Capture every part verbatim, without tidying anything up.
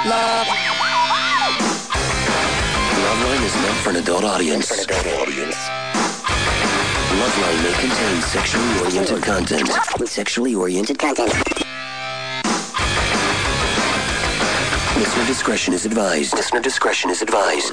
Love. Loveline is meant for an adult audience. For an adult audience. Loveline may contain sexually oriented content. Sexually oriented content. Listener discretion is advised. Listener discretion is advised.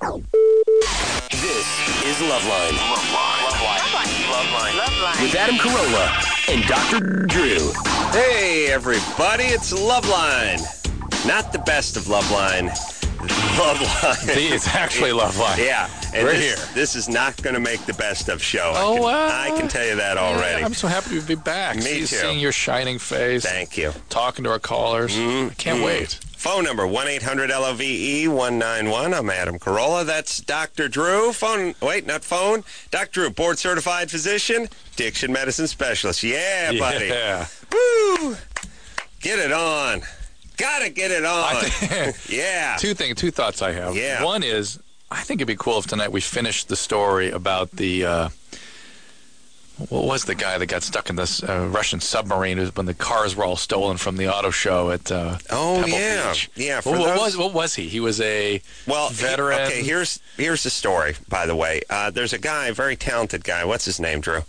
This is Loveline. Loveline. Loveline. Loveline. Loveline. With Adam Carolla and Doctor Drew. Hey, everybody, it's Loveline. Not the best of Loveline. Loveline. It's actually Loveline. Yeah. And We're this, here. This is not going to make the best of show. Oh, I can, well. I can tell you that already. Yeah, I'm so happy to be back. Me See, too. Seeing your shining face. Thank you. Talking to our callers. Mm, I can't mm. wait. Phone number, one eight hundred L O V E one nine one. I'm Adam Carolla. That's Doctor Drew. Phone, wait, not phone. Doctor Drew, board-certified physician, addiction medicine specialist. Yeah, buddy. Yeah. Woo! Get it on. Gotta get it on. I think- Yeah. Two things, two thoughts I have. Yeah. One is, I think it'd be cool if tonight we finished the story about the, uh, what was the guy that got stuck in this uh, Russian submarine when the cars were all stolen from the auto show at uh, Oh, Pebble yeah. Beach? Yeah, for What, what those- was what was he? He was a Well, he- veteran. okay, here's here's the story, by the way. Uh, there's a guy, a very talented guy. What's his name, Drew?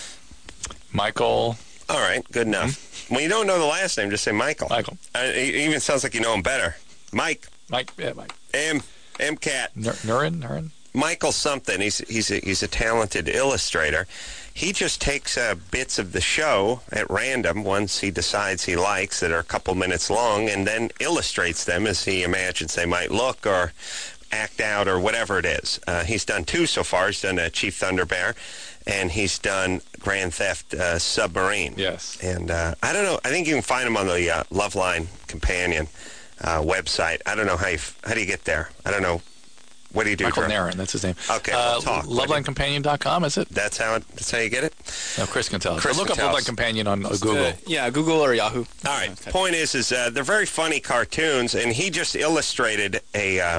Michael. All right, good enough. When you don't know the last name, just say Michael. Michael. Uh, it even sounds like you know him better. Mike. Mike. Yeah, Mike. M. M. Cat. Nur- Nurin. Nurin. Michael something. He's he's a, he's a talented illustrator. He just takes uh, bits of the show at random, ones he decides he likes that are a couple minutes long, and then illustrates them as he imagines they might look or act out or whatever it is. Uh, he's done two so far. He's done uh, Chief Thunder Bear, and he's done Grand Theft uh, Submarine. Yes. And uh, I don't know. I think you can find him on the uh, Loveline Companion uh, website. I don't know how you f- how do you get there. I don't know. What do you do, Michael Drew? Nairn, that's his name. Okay, uh, we'll talk. What do you- Loveline Companion dot com, is it? That's how it, that's how you get it. No, Chris can tell us. Chris Look can up tell Loveline us. Companion on uh, Google. Uh, yeah, Google or Yahoo. All right. Point is, is uh, they're very funny cartoons, and he just illustrated a uh,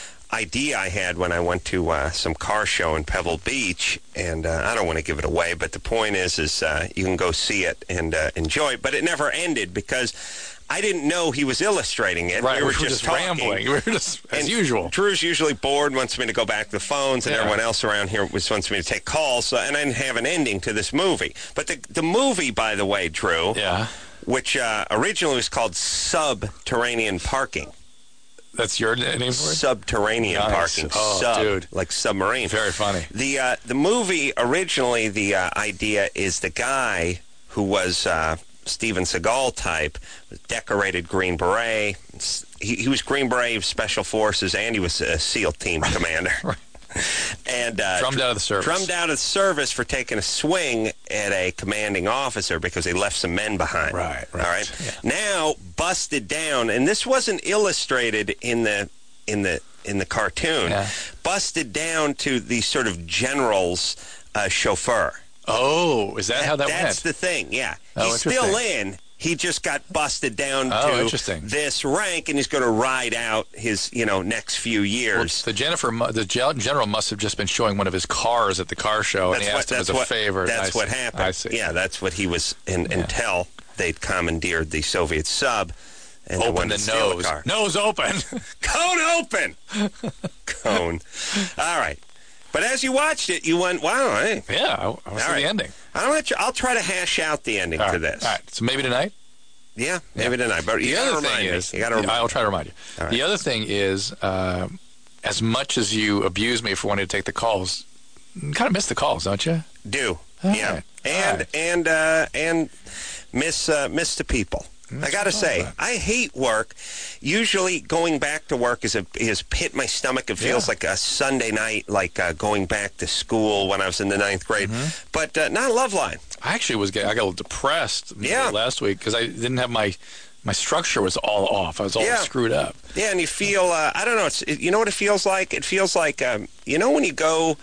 idea I had when I went to uh, some car show in Pebble Beach, and uh, I don't want to give it away, but the point is, is uh, you can go see it and uh, enjoy it. But it never ended because I didn't know he was illustrating it. Right, we were, just, talking. rambling. We were just, as And usual. Drew's usually bored, wants me to go back to the phones, and Yeah. everyone else around here was wants me to take calls, so, and I didn't have an ending to this movie. But the the movie, by the way, Drew, Yeah. which uh, originally was called Subterranean Parking. That's your name for it? Subterranean Nice. parking. Oh, Sub, dude. like submarine. Very funny. The uh, the movie originally, the uh, idea is the guy who was uh, Steven Seagal type, decorated Green Beret. He, he was Green Beret Special Forces, and he was a SEAL team commander. Right. And uh, Drummed out of the service. Drummed out of the service for taking a swing at a commanding officer because they left some men behind. Right, right. All right. Yeah. Now busted down, and this wasn't illustrated in the in the in the cartoon. Yeah. Busted down to the sort of general's uh, chauffeur. Oh, is that, how that That's went? the thing. Yeah. Oh, He's still interesting. in. He just got busted down Oh, to interesting. this rank, and he's going to ride out his, you know, next few Well, years. the Jennifer, mu- the gen- general must have just been showing one of his cars at the car show, and he asked him as a what, favor. That's I what see. happened. I see. Yeah, that's what he was in, Yeah. until they'd commandeered the Soviet sub and they Open wanted the to steal nose. the car. Nose open. Cone open. Cone. All right. But as you watched it, you went, wow, hey. yeah, I, I want to see right. the ending. I'll, let you, I'll try to hash out the ending All to right. this. All right, so maybe tonight? Yeah, maybe tonight. But you The got to other remind thing me. is, You got to remind I'll try to remind you. All right. The other thing is, uh, as much as you abuse me for wanting to take the calls, you kind of miss the calls, don't you? Do. All yeah. right. And All right. and uh, and miss uh, miss the people. I got to say, I hate work. Usually going back to work is a is pit my stomach. It feels Yeah. like a Sunday night, like uh, going back to school when I was in the ninth grade. Mm-hmm. But uh, not Loveline. I actually was getting, I got a little depressed Yeah. last week because I didn't have my my structure was all off. I was all Yeah. screwed up. Yeah, and you feel, uh, I don't know, it's, it, you know what it feels like? It feels like, um, you know when you go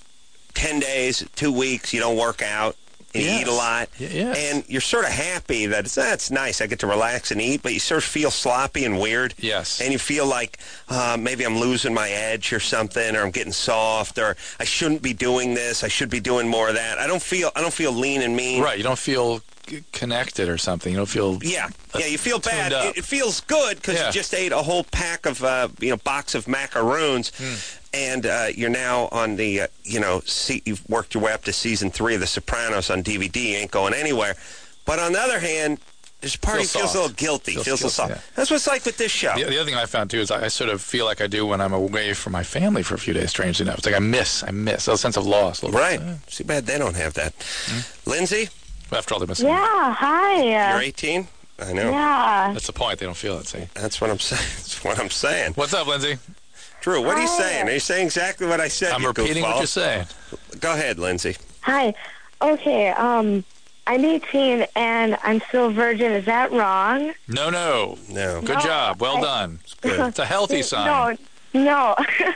ten days, two weeks, you don't work out, and Yes. you eat a lot, Y- yes. and you're sort of happy that it's, that's nice, I get to relax and eat, but you sort of feel sloppy and weird. Yes. And you feel like uh, maybe I'm losing my edge or something, or I'm getting soft, or I shouldn't be doing this, I should be doing more of that. I don't feel, I don't feel lean and mean. Right, you don't feel c- connected or something. You don't feel Yeah, uh, yeah, you feel bad. tuned up. It, it feels good because Yeah. you just ate a whole pack of, uh, you know, box of macaroons, and uh, you're now on the, uh, you know, se- you've worked your way up to season three of The Sopranos on D V D. You ain't going anywhere. But on the other hand, there's a part of you Feels feels a soft. little guilty, Feels feels, a little guilty, soft. yeah. That's what it's like with this show. The, the other thing I found, too, is I, I sort of feel like I do when I'm away from my family for a few days, strangely enough. It's like I miss, I miss, a sense of loss. A little Right. bit. Uh, Too bad they don't have that. Lindsay, After all, they miss me. Yeah, hi. you're eighteen? I know. Yeah. That's the point. They don't feel it, see? That's what I'm saying. That's what I'm saying. What's up, Lindsay? Drew, what are you Hi. saying? Are you saying exactly what I said? I'm you repeating what goofball? you're saying. Go ahead, Lindsay. Hi. Okay, um, I'm eighteen and I'm still a virgin. Is that wrong? No, no. No. Good No, job. Well I- done. Good. It's a healthy sign. No, no.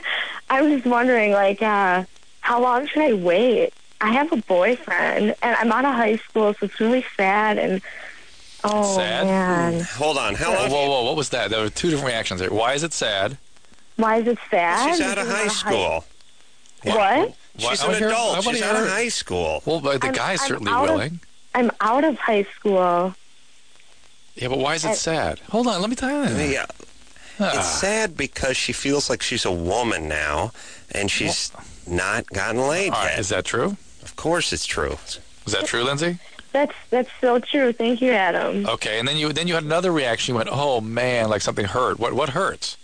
I was just wondering, like, uh, how long should I wait? I have a boyfriend, and I'm out of high school, so it's really sad, and, oh, Sad? man. Hold on. How Whoa, long? whoa, whoa. What was that? There were two different reactions there. Why is it sad? Why is it sad? She's out of Because I'm high school. What? Why- She's I an wanna hear- I adult. wanna She's hear out of her. high school. Well, but the I'm- guy's I'm certainly out of- willing. I'm out of high school. Yeah, but why is it I- sad? Hold on, let me tell you. Yeah. Ah. It's sad because she feels like she's a woman now, and she's not gotten laid All right, yet. is that true? Of course it's true. Is that true, Lindsay? That's that's so true. Thank you, Adam. Okay, and then you then you had another reaction. You went, "Oh man, like something hurt." What what hurts?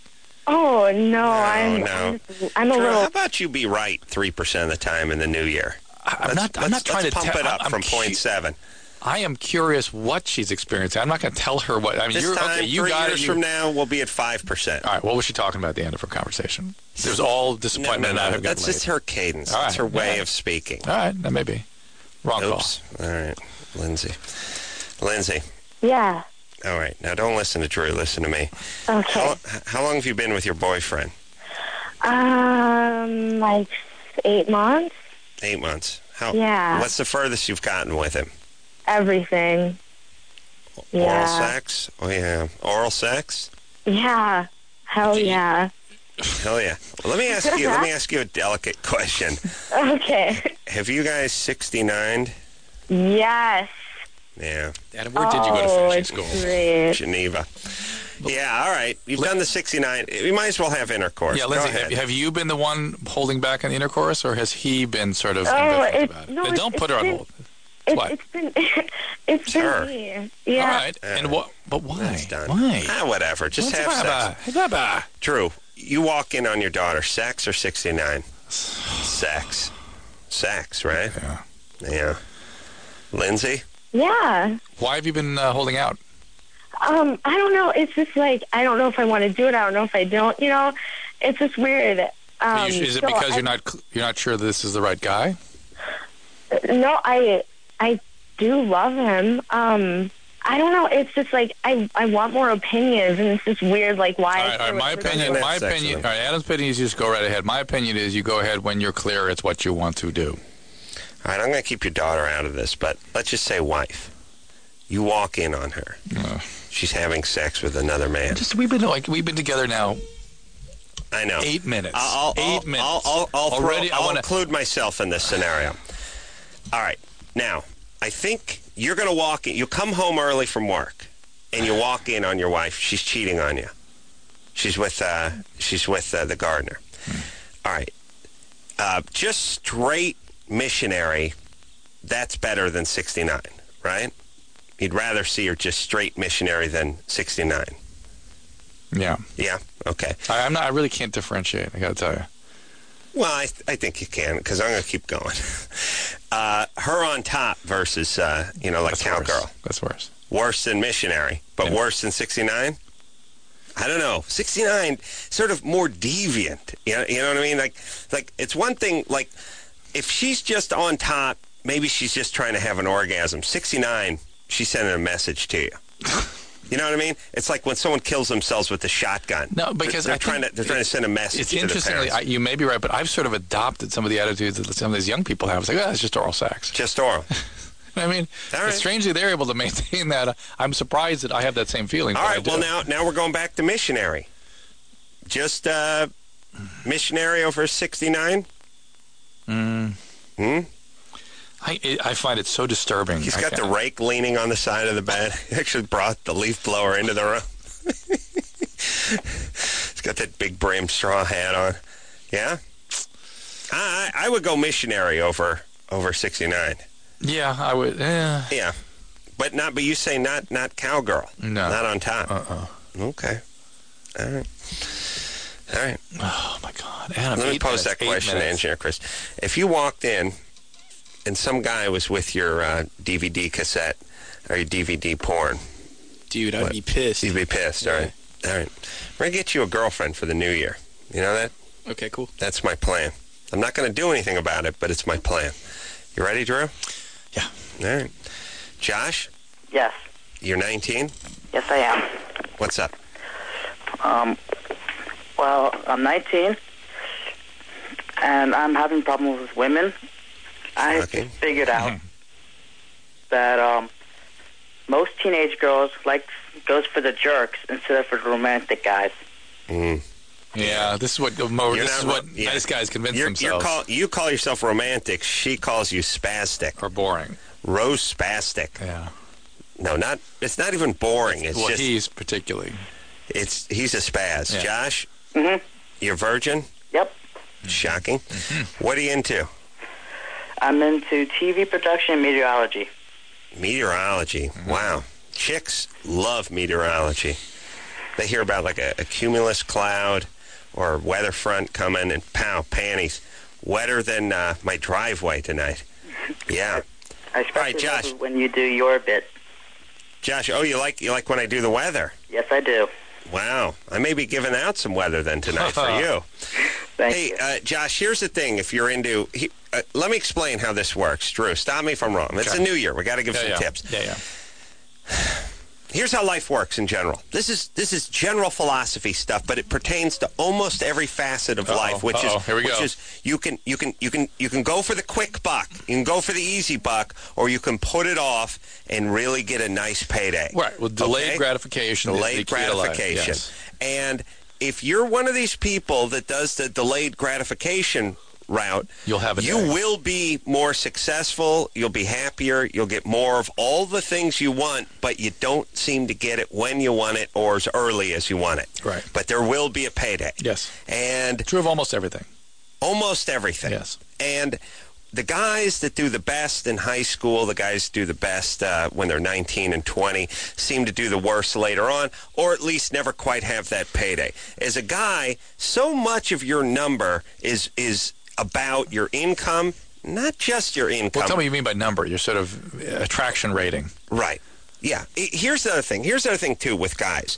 Oh no, I'm no. I'm, I'm a Drew, little. how about you be right three percent of the time in the new year? I, I'm Let's- not. I'm let's- not trying let's to pump te- it up I'm, from I'm cu- point seven. I am curious what she's experiencing. I'm not going to tell her what. I mean, This you're time, okay. You three got years it. You, from now, we'll be at five percent. all right. What was she talking about at the end of her conversation? There's all No, disappointment no, and not no. having That's gotten just laid. her cadence. All That's right, her way yeah. of speaking. All right, that may be wrong Oops. All right, Lindsay. Lindsay. Yeah. All right. Now, don't listen to Drew. Listen to me. Okay. How, how long have you been with your boyfriend? Um, like eight months. Eight months. How? Yeah. What's the furthest you've gotten with him? Everything. Oral Yeah. sex? Oh, yeah. Oral sex? Yeah. Hell yeah. Hell yeah. Well, let me ask you. Let me ask you a delicate question. Okay. Have you guys sixty-nined? Yes. Yeah. call. And where did you go to Oh, finishing it's school? great. Geneva. Yeah. All right. You've done the sixty-nine. You might as well have intercourse. Yeah, Go Lindsay, ahead. have, have you been the one holding back on the intercourse, or has he been sort of Oh, ambivalent it's- about it? no, And it's- don't it's put her on been- hold. It, What? it's been it's Sure. been me. Yeah. All right. Yeah. And what? But why? That's done. Why? Ah, whatever. Just What's have about- sex. about- Drew, you walk in on your daughter. Sex or sixty-nine? Sex. Sex, right? Yeah. Yeah. Lindsay? Yeah. Why have you been uh, holding out? Um, I don't know. It's just like I don't know if I want to do it. I don't know if I don't. You know, it's just weird. Are Um, you- is it so because I- you're not cl- you're not sure that this is the right guy? No, I I do love him. Um, I don't know. It's just like I I want more opinions, and it's just weird. Like why? All right, all right, my opinion, have my sex with opinion. him. All right, Adam's opinion is you just go right ahead. My opinion is you go ahead when you're clear. It's what you want to do. All right, I'm going to keep your daughter out of this, but let's just say wife. You walk in on her. Uh, She's having sex with another man. just we've been like we've been together now I know. eight minutes. I'll, I'll, eight I'll, minutes. I'll, I'll, I'll, throw- Already, I I'll wanna- include myself in this scenario. All right. Now, I think you're going to walk in. You come home early from work, and you walk in on your wife. She's cheating on you. She's with uh, she's with uh, the gardener. All right. Uh, just straight missionary, that's better than sixty-nine, right? You'd rather see her just straight missionary than sixty-nine. Yeah, Yeah? Okay. I, I'm not. I really can't differentiate. I got to tell you. Well, I, I think you can, because I'm going to keep going. Uh, her on top versus, uh, you know, like That's cowgirl. worse. That's worse. Worse than missionary, but Yeah. worse than sixty-nine? I don't know. sixty-nine, sort of more deviant. You know, you know what I mean? Like, like it's one thing, like, if she's just on top, maybe she's just trying to have an orgasm. sixty-nine, she's sending a message to you. You know what I mean? It's like when someone kills themselves with a shotgun. No, because they're I trying to think they're trying to send a message It's to the interestingly, parents. I, you may be right, but I've sort of adopted some of the attitudes that some of these young people have. It's like, oh, it's just oral sex. Just oral. I mean, All right. strangely, they're able to maintain that. I'm surprised that I have that same feeling. All but I right, well, do. now now we're going back to missionary. Just uh, missionary over sixty-nine? Mm, Hmm? I I find it so disturbing. He's I got the can't- rake leaning on the side of the bed. He actually brought the leaf blower into the room. He's got that big brim straw hat on. Yeah? I I would go missionary over over sixty-nine. Yeah, I would. Eh. Yeah. But not but you say not not cowgirl. No. Not on top. Uh-uh. Okay. All right. All right. Oh, my God. Adam, Let me eight pose minutes, that eight question to minutes. Engineer Chris. If you walked in and some guy was with your uh, D V D cassette or your D V D porn, Dude, I'd What? be pissed. you'd be pissed, all right? All right. We're going to get you a girlfriend for the new year. You know that? Okay, cool. That's my plan. I'm not going to do anything about it, but it's my plan. You ready, Drew? Yeah. All right. Josh, Yes. you're nineteen. Yes, I am. What's up? Um, well, I'm nineteen, and I'm having problems with women. I Okay. figured out that um, most teenage girls like goes for the jerks instead of for the romantic guys. Mm. Yeah, this is what mo- You're this is not what ro- yeah. nice guys convince You're, you're themselves call, you call yourself romantic. She calls you spastic. are boring. Rose spastic. Yeah. No, not. It's not even boring. It's well, just. he's particularly. It's he's a spaz. Yeah. Josh, Mm-hmm. you're virgin. Yep. Shocking. Mm-hmm. What are you into? I'm into T V production and meteorology. Meteorology. Mm-hmm. Wow. Chicks love meteorology. They hear about like a, a cumulus cloud or a weather front coming and pow, panties. Wetter than uh, my driveway tonight. Yeah. I especially right, Josh. love it when you do your bit. Josh, oh, you like you like when I do the weather? Yes, I do. Wow. I may be giving out some weather then tonight for you. Thank Hey, you. uh, Josh, here's the thing. If you're into... He, uh, let me explain how this works. Drew, stop me if I'm wrong. It's Okay. a new year. We got to give Yeah, some yeah. tips. Yeah, yeah. Here's how life works in general. This is this is general philosophy stuff, but it pertains to almost every facet of Uh-oh, life, which uh-oh, is here we which go. is you can you can you can you can go for the quick buck, you can go for the easy buck, or you can put it off and really get a nice payday. Right. Well, delayed Okay? gratification. Delayed is the key to life. gratification. Yes. And if you're one of these people that does the delayed gratification route, You'll have a you day. will be more successful, you'll be happier, you'll get more of all the things you want, but you don't seem to get it when you want it or as early as you want it. Right. But there will be a payday. Yes. And True of almost everything. almost everything. Yes. And the guys that do the best in high school, the guys do the best uh, when they're nineteen and twenty, seem to do the worst later on, or at least never quite have that payday. As a guy, so much of your number is is about your income, not just your income. Well, tell me what you mean by number. Your sort of uh, attraction rating. Right. Yeah. I- Here's the other thing. Here's the other thing, too, with guys.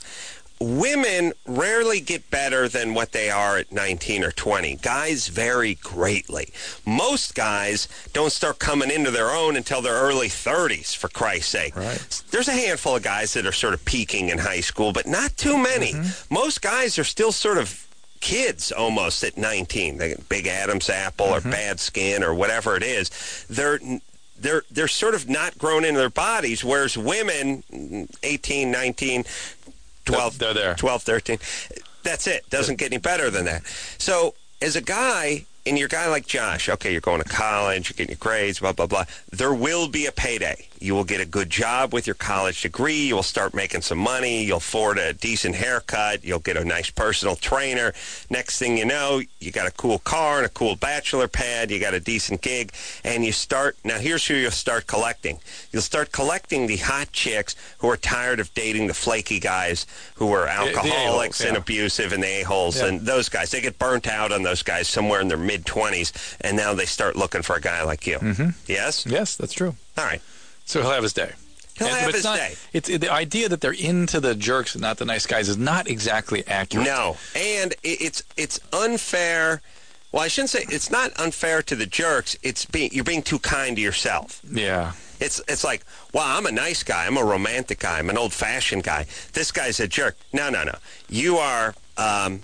Women rarely get better than what they are at nineteen or twenty. Guys vary greatly. Most guys don't start coming into their own until their early thirties, for Christ's sake. Right. There's a handful of guys that are sort of peaking in high school, but not too many. Most guys are still sort of kids almost at nineteen. They get big Adam's apple or bad skin or whatever it is. They're they're they're sort of not grown into their bodies, whereas women, eighteen, nineteen, twelve, They're there. twelve, thirteen, that's it. Doesn't get any better than that. So as a guy, and you're a guy like Josh, okay, you're going to college, you're getting your grades, blah, blah, blah, there will be a payday. You will get a good job with your college degree. You will start making some money. You'll afford a decent haircut. You'll get a nice personal trainer. Next thing you know, you got a cool car and a cool bachelor pad. You got a decent gig. And you start, now here's who you'll start collecting. You'll start collecting the hot chicks who are tired of dating the flaky guys who are the alcoholics a-holes, and yeah. abusive and the a-holes. Yeah. And those guys, they get burnt out on those guys somewhere in their mid-twenties. And now they start looking for a guy like you. Mm-hmm. Yes? Yes, that's true. All right. So he'll have his day. He'll And- have but his it's not, day. It's the idea that they're into the jerks and not the nice guys is not exactly accurate. No, and i- it's it's unfair. Well, I shouldn't say it's not unfair to the jerks. It's being you're being too kind to yourself. Yeah. It's it's like, well, I'm a nice guy. I'm a romantic guy. I'm an old-fashioned guy. This guy's a jerk. No, no, no. You are. Um,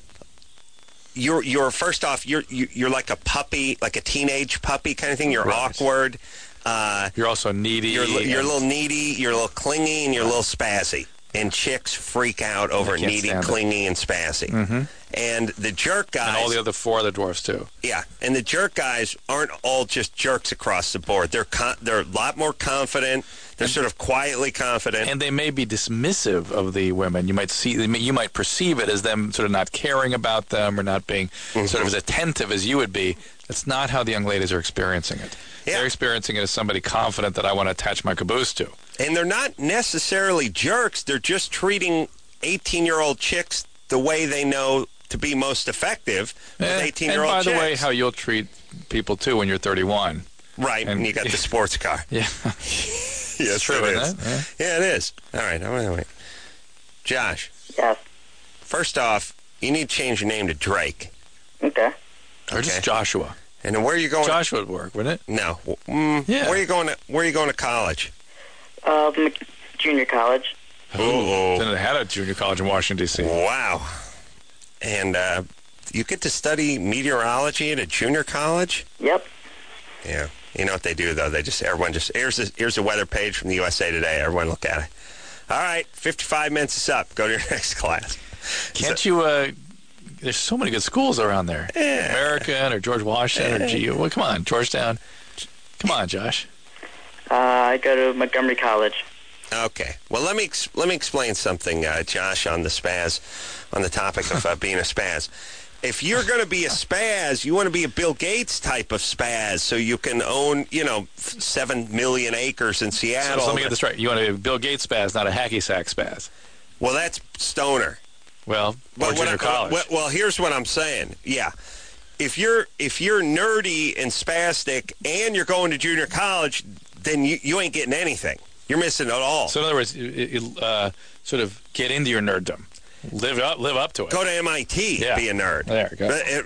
you're you're first off. You're you, you're like a puppy, like a teenage puppy kind of thing. You're Right. awkward. Uh, You're also needy. you're li- you're a and- little needy. You're a little clingy, and you're a little spazzy. and chicks freak out over They can't needy, stand it. clingy, and spazzy. Mm-hmm. And the jerk guys... And all the other four other dwarfs, too. Yeah, and the jerk guys aren't all just jerks across the board. They're con- they're a lot more confident. They're sort of quietly confident. And they may be dismissive of the women. You might see, you might perceive it as them sort of not caring about them or not being mm-hmm. sort of as attentive as you would be. That's not how the young ladies are experiencing it. Yeah. They're experiencing it as somebody confident that I want to attach my caboose to. And they're not necessarily jerks. They're just treating eighteen-year-old chicks the way they know to be most effective with and, eighteen-year-old chicks. And by chicks. the way, how you'll treat people, too, when you're thirty-one. Right, and, and you got the sports car. Yeah. Yes, it's true, it isn't is. it? Yeah. yeah, it is. All right, wait, wait. Josh. Yes. First off, you need to change your name to Drake. Okay. Or Okay. just Joshua. And then where are you going? Joshua would work, wouldn't it? No. Mm, Yeah. Where are you going to, where are you going to college? Uh, Mc- junior college. Oh. Then it had a junior college in Washington, D C Wow. And uh, you get to study meteorology at a junior college? Yep. Yeah. You know what they do, though? They just, everyone just, here's the, here's the weather page from the U S A Today. Everyone look at it. All right, fifty-five minutes is up. Go to your next class. Can't So- you, uh, there's so many good schools around there. Yeah. American or George Washington or G U. Well, come on, Georgetown. Come on, Josh. Uh, I go to Montgomery College. Okay. Well, let me ex- let me explain something, uh, Josh, on the spaz, on the topic of uh, being a spaz. If you're going to be a spaz, you want to be a Bill Gates type of spaz, so you can own, you know, f- seven million acres in So, Seattle. so let me get this right. You want a Bill Gates spaz, not a hacky sack spaz. Well, that's stoner. Well, or But what junior I- college. Well, well, here's what I'm saying. Yeah. If you're if you're nerdy and spastic and you're going to junior college, then you, you ain't getting anything. You're missing it all. So in other words, it, it, uh, sort of get into your nerddom. Live up, live up to it. Go to M I T, Yeah. be a nerd. There you go. But it-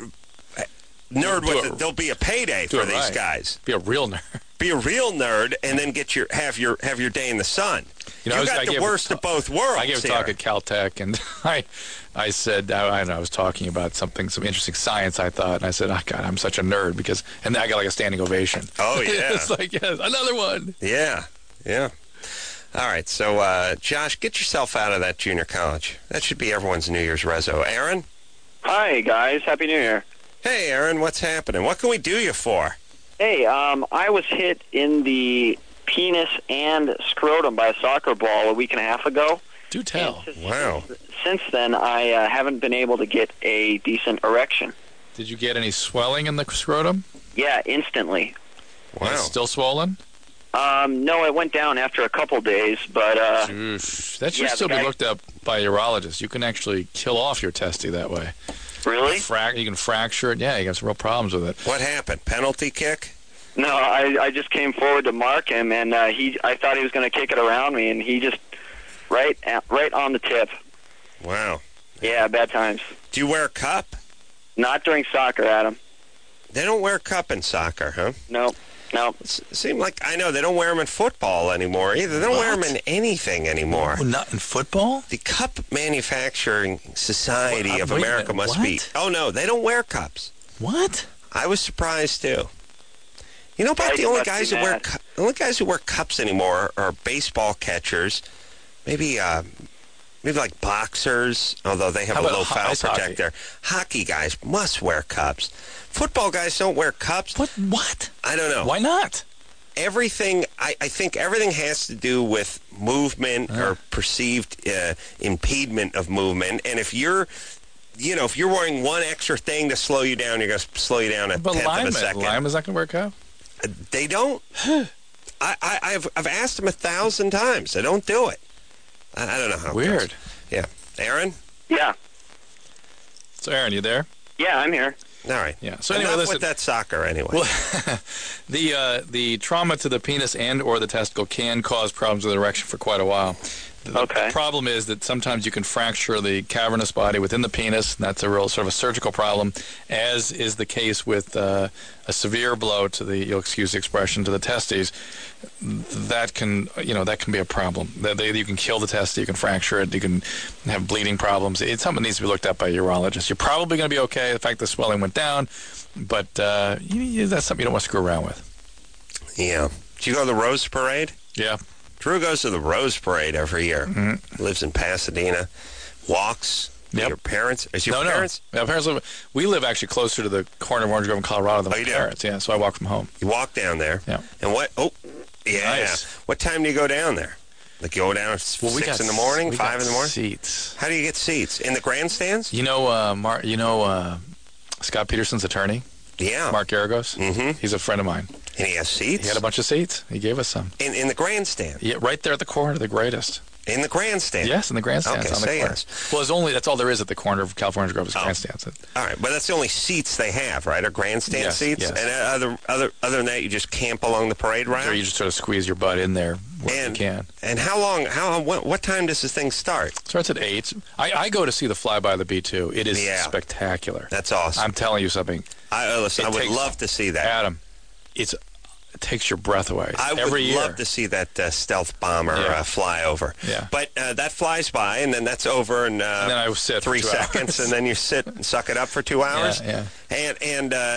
nerd Do with it- it, there'll be a payday do for it these right. guys. Be a real nerd. Be a real nerd and then get your have your have your day in the sun. You know, you I was- got I the gave a worst ta- of both worlds. I gave a here. talk at Caltech, and I, I said, I, I, know, I was talking about something, some interesting science, I thought, and I said, oh, God, I'm such a nerd, because, and then I got like a standing ovation. Oh, yeah. It's like, yes, another one. Yeah, yeah. All right, so uh, Josh, get yourself out of that junior college. That should be everyone's New Year's reso. Aaron? Hi, guys. Happy New Year. Hey, Aaron, what's happening? What can we do you for? Hey, um, I was hit in the penis and scrotum by a soccer ball a week and a half ago. Do tell. And since- Wow. Since then, I uh, haven't been able to get a decent erection. Did you get any swelling in the scrotum? Yeah, instantly. And it's Wow. still swollen? Um, no, it went down after a couple days, but uh, Oof. That should yeah, the still be guy- looked up by a urologist. You can actually kill off your testy that way. really? Frac- you can fracture it. Yeah, you got some real problems with it. What happened? Penalty kick? No, I, I just came forward to mark him, and uh, he I thought he was going to kick it around me, and he just right at, right on the tip. Wow. Yeah, bad times. Do you wear a cup? Not during soccer, Adam. They don't wear a cup in soccer, huh? No, no. It seems like, I know, they don't wear them in football anymore either. They don't wear What? them in anything anymore. Oh, not in football? The Cup Manufacturing Society What? of Wait a America minute, must be. what? Oh, no, they don't wear cups. What? I was surprised, too. You know about Right, the you only must guys be who wear mad. cu- the only guys who wear cups anymore are baseball catchers, maybe uh, maybe like boxers, although they have How a about low ho- foul ice hockey? protector. Hockey guys must wear cups. Football guys don't wear cups. What? What? I don't know. Why not? Everything, I, I think everything has to do with movement or perceived uh, impediment of movement. And if you're, you know, if you're wearing one extra thing to slow you down, you're going to slow you down a But tenth of a lineman, second. lineman's not going to work out? Uh, They don't. I, I, I've I've asked them a thousand times. They don't do it. I, I don't know how. it Weird. goes. Yeah, Aaron. Yeah, So, Aaron, you there? yeah, I'm here. All right. Yeah. So Enough anyway, listen. with that soccer anyway. Well, the uh, the trauma to the penis and or the testicle can cause problems with erection for quite a while. The Okay. problem is that sometimes you can fracture the cavernous body within the penis, and that's a real sort of a surgical problem, as is the case with uh, a severe blow to the, you'll excuse the expression, to the testes. That can, you know, that can be a problem. That they, you can kill the testis, you can fracture it, you can have bleeding problems. It's something that needs to be looked at by a urologist. You're probably going to be okay. The fact the swelling went down, but uh, you, you, that's something you don't want to screw around with. Yeah. Did you go to the Rose Parade? Yeah. Drew goes to the Rose Parade every year. Mm-hmm. Lives in Pasadena. Walks. with Yep. Your parents? Is your no, parents? no. Yeah, parents live, we live actually closer to the corner of Orange Grove in Colorado than Oh, my you do? parents. Yeah, so I walk from home. You walk down there. Yeah. And what? Oh, yeah. Nice. What time do you go down there? Like you go down at Well, we six got in the morning, we five got in the morning? Seats. How do you get seats? In the grandstands? You know, uh, Mar- you know uh, Scott Peterson's attorney, Yeah. Mark Garagos? Mm-hmm. He's a friend of mine. And he has seats? He had a bunch of seats. He gave us some. in, in the grandstand? Yeah, right there at the corner, the greatest. In the grandstand? Yes, in the grandstands Okay, on the say corner. yes. Well, it's only that's all there is at the corner of California Grove is Oh. grandstands. All right, but that's the only seats they have, right? Are grandstand Yes, seats? yes. And uh, other, other, other than that, you just camp along the parade route? Or you just sort of squeeze your butt in there where and, you can. And how long, how, what, what time does this thing start? Starts at eight. I, I go to see the Flyby of the B two. It is Yeah. spectacular. That's awesome. I'm telling you something. I, uh, listen, It I would takes- love to see that. Adam, it's it takes your breath away. I would Every year. love to see that uh, stealth bomber Yeah. uh, fly over. Yeah. But uh, that flies by, and then that's over in uh, And then I sit for three two seconds, hours. and then you sit and suck it up for two hours. Yeah, And and uh,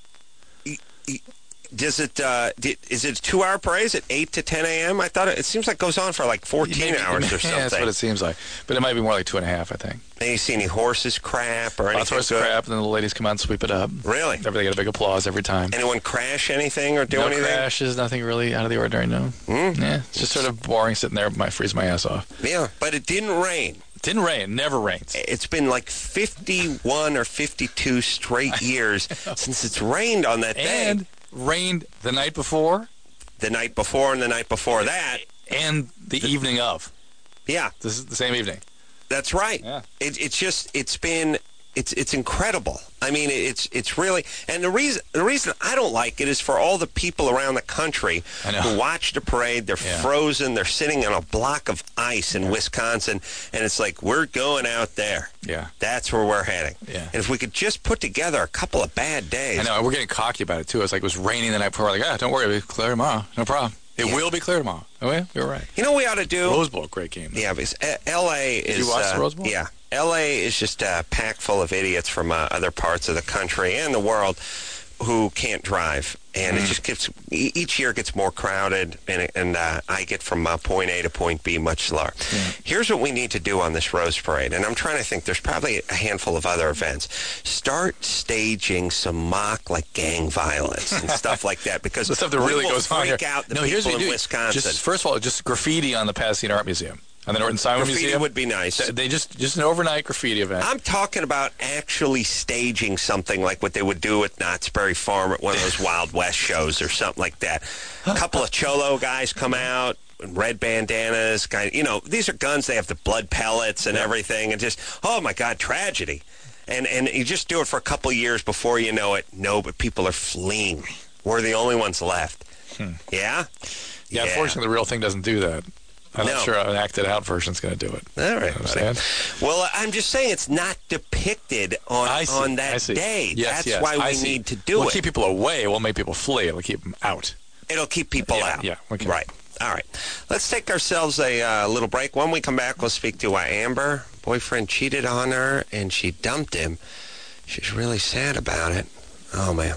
y- y- does it? Uh, di- is it a two-hour parade? Is it eight to ten a.m.? I thought it, it seems like it goes on for like fourteen Maybe- hours or Yeah, something. that's what it seems like. But it might be more like two and a half, I think. And you see any horses crap or anything? Lots of horse good? crap, and then the ladies come out and sweep it up. Really? Everybody get a big applause every time. Anyone crash anything or do no anything? crashes, nothing really out of the ordinary, no. Mm. Yeah, it's just sort of boring sitting there, might freeze my ass off. Yeah, but it didn't rain. Didn't rain, never rains. It's been like fifty-one or fifty-two straight years since it's rained on that day. And rained the night before The night before and the night before that. and the evening of. Yeah, This is the same evening. that's right. Yeah. It, it's just, it's been, it's it's incredible. I mean, it's it's really, and the reason the reason I don't like it is for all the people around the country I know. who watch the parade. They're Yeah. frozen. They're sitting on a block of ice in Wisconsin, and it's like we're going out there. Yeah. That's where we're heading. Yeah. And if we could just put together a couple of bad days. I know, we're getting cocky about it, too. It's like it was raining the night before. We're like, ah, don't worry, it'll be clear tomorrow. No problem. It Yeah. will be clear tomorrow. Oh, yeah, you're right. You know what we ought to do? Rose Bowl, great game. Yeah, because uh, L A is. you watch the uh, Rose Bowl? Yeah, L A is just uh, packed full of idiots from uh, other parts of the country and the world who can't drive, and Mm-hmm. it just gets e- each year gets more crowded, and and uh, I get from uh, point A to point B much slower. Here's what we need to do on this Rose Parade, and I'm trying to think. There's probably a handful of other events. Start staging some mock like gang violence and stuff like that, because The stuff that we really will goes on here. freak out the no, here's people what in you do. Wisconsin. Just, first of all, just graffiti on the Pasadena Art Museum. On the Norton Simon Graffiti Museum. would be nice. Th- They just, just an overnight graffiti event. I'm talking about actually staging something like what they would do at Knott's Berry Farm at one of those Wild West shows or something like that. A couple of cholo guys come out, in red bandanas, guy, you know, these are guns. They have the blood pellets and everything, and just, oh my God, tragedy. And and you just do it for a couple of years before you know it. No, but people are fleeing. We're the only ones left. Yeah? yeah, unfortunately, the real thing doesn't do that. I'm No. not sure an acted out version's going to do it. All right. Understand? Well, I'm just saying it's not depicted on I see. on I that see. day. Yes, That's yes, why I we see. need to do we'll it. keep people away. It won't make people flee. It'll keep them out. It'll keep people Yeah, out. yeah, okay. Right. All right. Let's take ourselves a uh, little break. When we come back, we'll speak to uh, Amber. Boyfriend cheated on her, and she dumped him. She's really sad about it. Oh, man.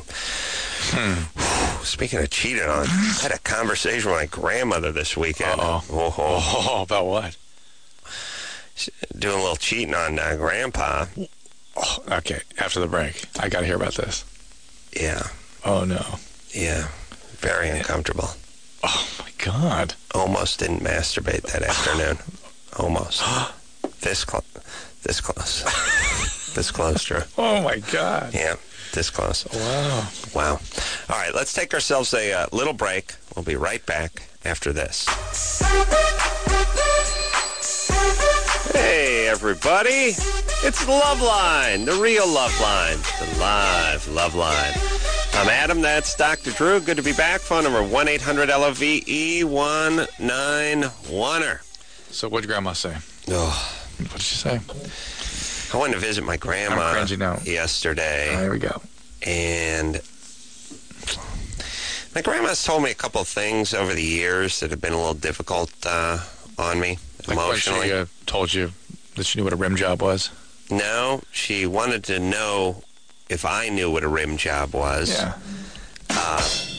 Hmm. Speaking of cheated on, I had a conversation with my grandmother this weekend. Uh-oh. Oh, oh. Oh, about what? Doing a little cheating on uh, Grandpa. Oh, okay, after the break. I got to hear about this. Yeah. Oh, no. Yeah. Very uncomfortable. Oh, my God. Almost didn't masturbate that afternoon. Almost. This close. This close. This close, Drew. Oh, my God. Yeah, this close. Wow. Wow. All right, let's take ourselves a uh, little break. We'll be right back after this. Hey, everybody. It's Love Line, the real Love Line, the live Love Line. I'm Adam, that's Doctor Drew. Good to be back. Phone number one eight hundred L O V E one nine one er. So what'd your grandma say? Oh, What did she say? I went to visit my grandma I'm cringy now. yesterday. Oh, here we go. And my grandma's told me a couple of things over the years that have been a little difficult uh, on me Like when emotionally. she uh, told you that she knew what a rim job was? No, she wanted to know if I knew what a rim job was. Yeah.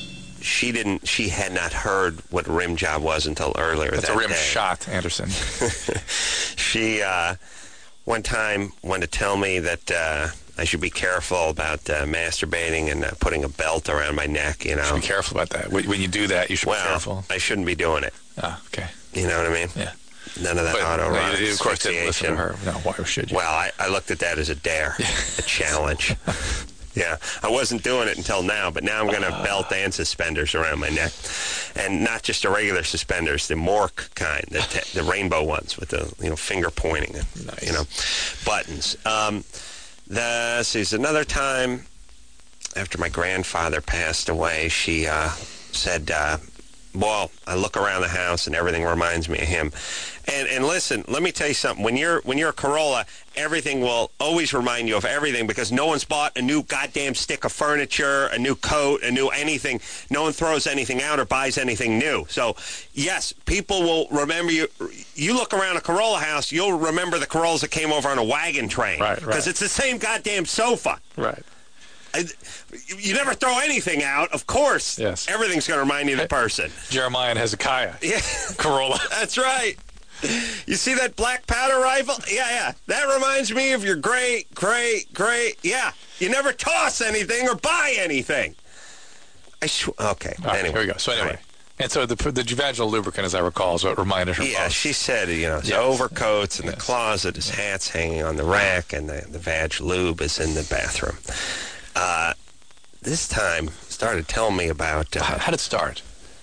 she didn't. She had not heard what a rim job was until earlier That's that a rim day. shot, Anderson. She uh, one time wanted to tell me that uh, I should be careful about uh, masturbating and uh, putting a belt around my neck. You You know, should be careful about that. When when you do that, you should well, be careful. I shouldn't be doing it. Ah, okay. You know what I mean? Yeah. None of that But autoerotic no, you, of course, didn't listen to asphyxiation. her. No, why should you? Well, I, I looked at that as a dare, a challenge. Yeah, I wasn't doing it until now, but now I'm going to have belt and suspenders around my neck. And not just the regular suspenders, the Mork kind, the, t- the rainbow ones with the, you know, finger pointing and, Nice. you know, buttons. Um, this is another time after my grandfather passed away, she uh, said, uh, well, I look around the house and everything reminds me of him. And and listen, let me tell you something. When you're when you're a Corolla, everything will always remind you of everything because no one's bought a new goddamn stick of furniture, a new coat, a new anything. No one throws anything out or buys anything new. So, yes, people will remember you. You look around a Corolla house, you'll remember the Corollas that came over on a wagon train. Right, right. Because it's the same goddamn sofa. Right. I, you never throw anything out, of course. Yes. Everything's going to remind you of the person. Jeremiah and Hezekiah. Yeah. Corolla. That's right. You see that black powder rifle? Yeah, yeah. That reminds me of your great, great, great. Yeah. You never toss anything or buy anything. I sw- Okay. All right, anyway. here we go. So anyway. All right. And so the the vaginal lubricant, as I recall, is what reminded her Yeah, most. she said, you know, his Yes. overcoats in the Yes. closet, his hat's hanging on the rack, and the, the vag lube is in the bathroom. Uh, this time started telling me about... Uh, How, how did it start?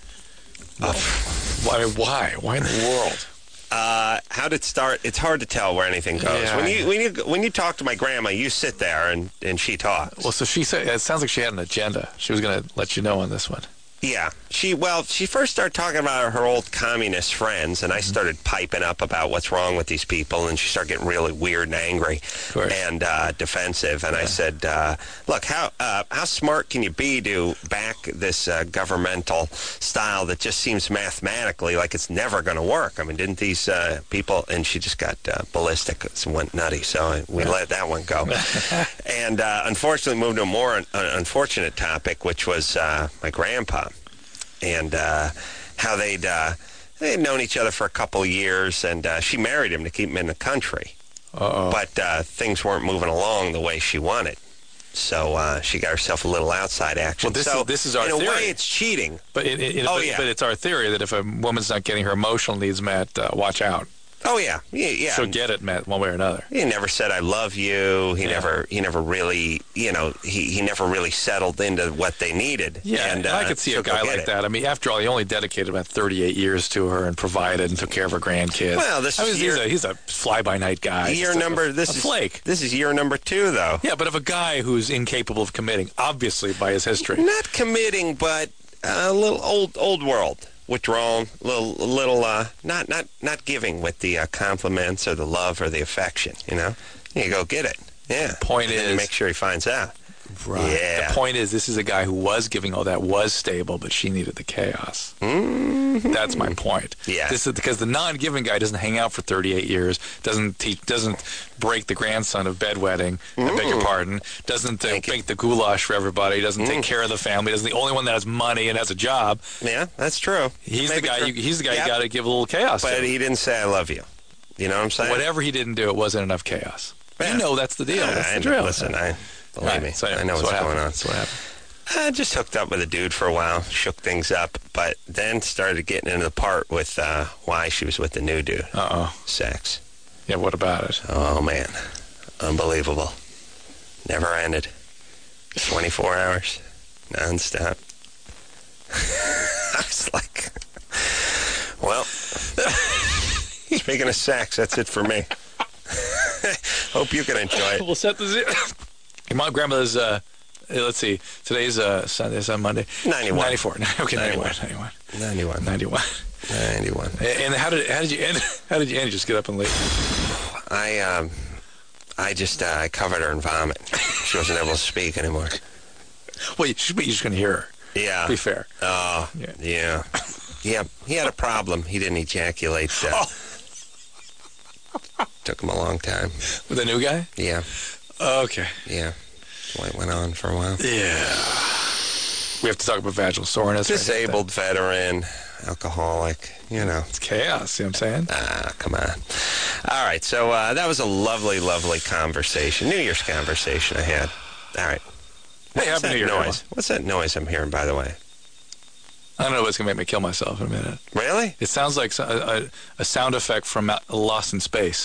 Why? Why? Why in the world? Uh, how did it start? It's hard to tell where anything goes. Yeah, when I you know. when you when you talk to my grandma, you sit there and, and she talks. Well, so she said it sounds like she had an agenda. She was going to let you know on this one. Yeah, she well, she first started talking about her old communist friends, and I started piping up about what's wrong with these people, and she started getting really weird and angry course. and uh, defensive. And I said, uh, "Look, how uh, how smart can you be to back this uh, governmental style that just seems mathematically like it's never going to work? I mean, didn't these uh, people?" And she just got uh, ballistic and went nutty. So I, we let that one go. And uh, unfortunately, moved to a more un- unfortunate topic, which was uh, my grandpa. And uh, how they'd uh, they'd known each other for a couple of years, and uh, she married him to keep him in the country. Uh-oh. But uh, things weren't moving along the way she wanted, so uh, she got herself a little outside action. Well, this so is- this is our in a theory. way, it's cheating. But it, it, Oh, but, yeah. but it's our theory that if a woman's not getting her emotional needs met, uh, watch out. Oh yeah, yeah, yeah. She'll get it met one way or another. He never said "I love you." He Yeah. never, he never really, you know, he, he never really settled into what they needed. Yeah, and and I uh, could see she'll a go guy get like it. that. I mean, after all, he only dedicated about thirty-eight years to her and provided and took care of her grandkids. Well, this I mean, is he's year- a he's a fly-by-night guy. Year Just a- number. This a is flake. This is year number two, though. Yeah, but of a guy who's incapable of committing, obviously by his history. Not committing, but a little old old world. Withdrawal, little little uh, not not not giving with the uh, compliments or the love or the affection. You know, you go get it. Yeah. Point And then you is- make sure he finds out. Right. Yeah. The point is, this is a guy who was giving all that, was stable, but she needed the chaos. Mm-hmm. That's my point. Yeah. This is because the non-giving guy doesn't hang out for thirty-eight years, doesn't teach, doesn't break the grandson of bedwetting. I beg your pardon. Doesn't uh, Thank you. make the goulash for everybody. Doesn't take care of the family. Doesn't the only one that has money and has a job. Yeah, that's true. He's the Maybe guy. true. You, he's the guy Yep. you got to give a little chaos But to. he didn't say "I love you." You know what I'm saying? Whatever he didn't do, it wasn't enough chaos. Yeah. You know that's the deal. Uh, That's I the know. drill. Listen, I believe Right. me. So anyway, I know that's what's what going happened. on. That's what happened. I just hooked up with a dude for a while, shook things up, but then started getting into the part with uh, why she was with the new dude. Uh-oh. Sex. Yeah, what about it? Oh, man. Unbelievable. Never ended. twenty-four hours. Nonstop. I was like, well, speaking of sex, that's it for me. Hope you can enjoy it. We'll set the zero. Your mom, grandmother's, uh, let's see, today's uh, Sunday, is that Monday? ninety-one. ninety-four. Okay, ninety-one. ninety-one. ninety-one. ninety-one. ninety-one. ninety-one. And how did how did you end? How did you end? You just get up and leave? I, um, I just, uh, I covered her in vomit. She wasn't able to speak anymore. Well, you should be. You're just going to hear her. Yeah. Be fair. Oh, Yeah. yeah. Yeah, he had a problem. He didn't ejaculate. Uh, Took him a long time. With the new guy? Yeah, Okay. yeah. Well, it went on for a while. Yeah. We have to talk about vaginal soreness. Disabled veteran, alcoholic, you know. It's chaos, see what I'm saying? Ah, come on. All right, so uh, that was a lovely, lovely conversation. New Year's conversation I had. All right. Hey, What's Happy that New Year, noise? everyone. What's that noise I'm hearing, by the way? I don't know what's going to make me kill myself in a minute. Really? It sounds like a, a, a sound effect from Lost in Space.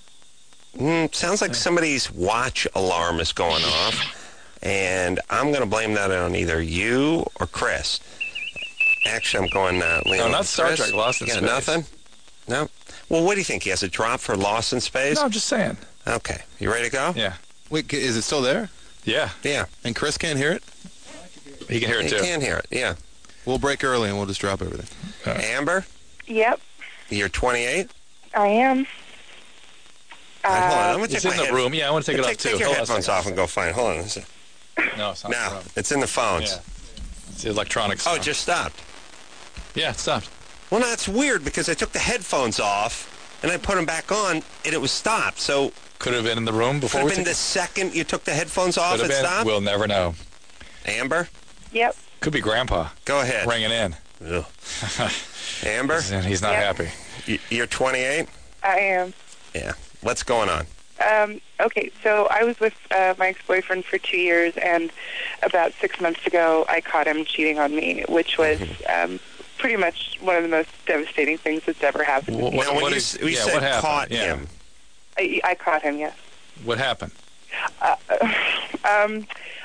Mm, sounds like somebody's watch alarm is going off, and I'm going to blame that on either you or Chris. Actually, I'm going, uh, Leon. No, not Star Chris? Trek, Lost in yeah, Space. Nothing? No? Well, what do you think? He has a drop for Lost in Space? No, I'm just saying. Okay. You ready to go? Yeah. Wait, is it still there? Yeah. Yeah. And Chris can't hear it? He can hear it, You too. can hear it, yeah. We'll break early and we'll just drop everything. Amber, Yep, you're twenty-eight? I am. All right, hold on. Uh, I'm going to It's take in my the head- room. Yeah, I want to take it take, off, too. Take your Hold on a headphones second. off and go find. Hold on. a second. No, it's not. No, No. it's in the phones. Yeah. It's the electronics. Oh, it just stopped. Yeah, it stopped. Well, that's weird because I took the headphones off and I put them back on and it was stopped. So Could have been in the room could before have we been took the second you took the headphones off Could it have been. stopped? We'll never know. Amber, Yep. Could be Grandpa go ahead. ringing in. Ugh. Amber, And he's not Yeah. happy. y- you're twenty-eight? I am. Yeah. What's going on? Um, okay, so I was with uh, my ex-boyfriend for two years, and about six months ago, I caught him cheating on me, which was um, pretty much one of the most devastating things that's ever happened to What, me. what, now, when what you, is- s- you yeah, said what happened? caught Yeah. him, I, I caught him, yes. What happened? Uh, um,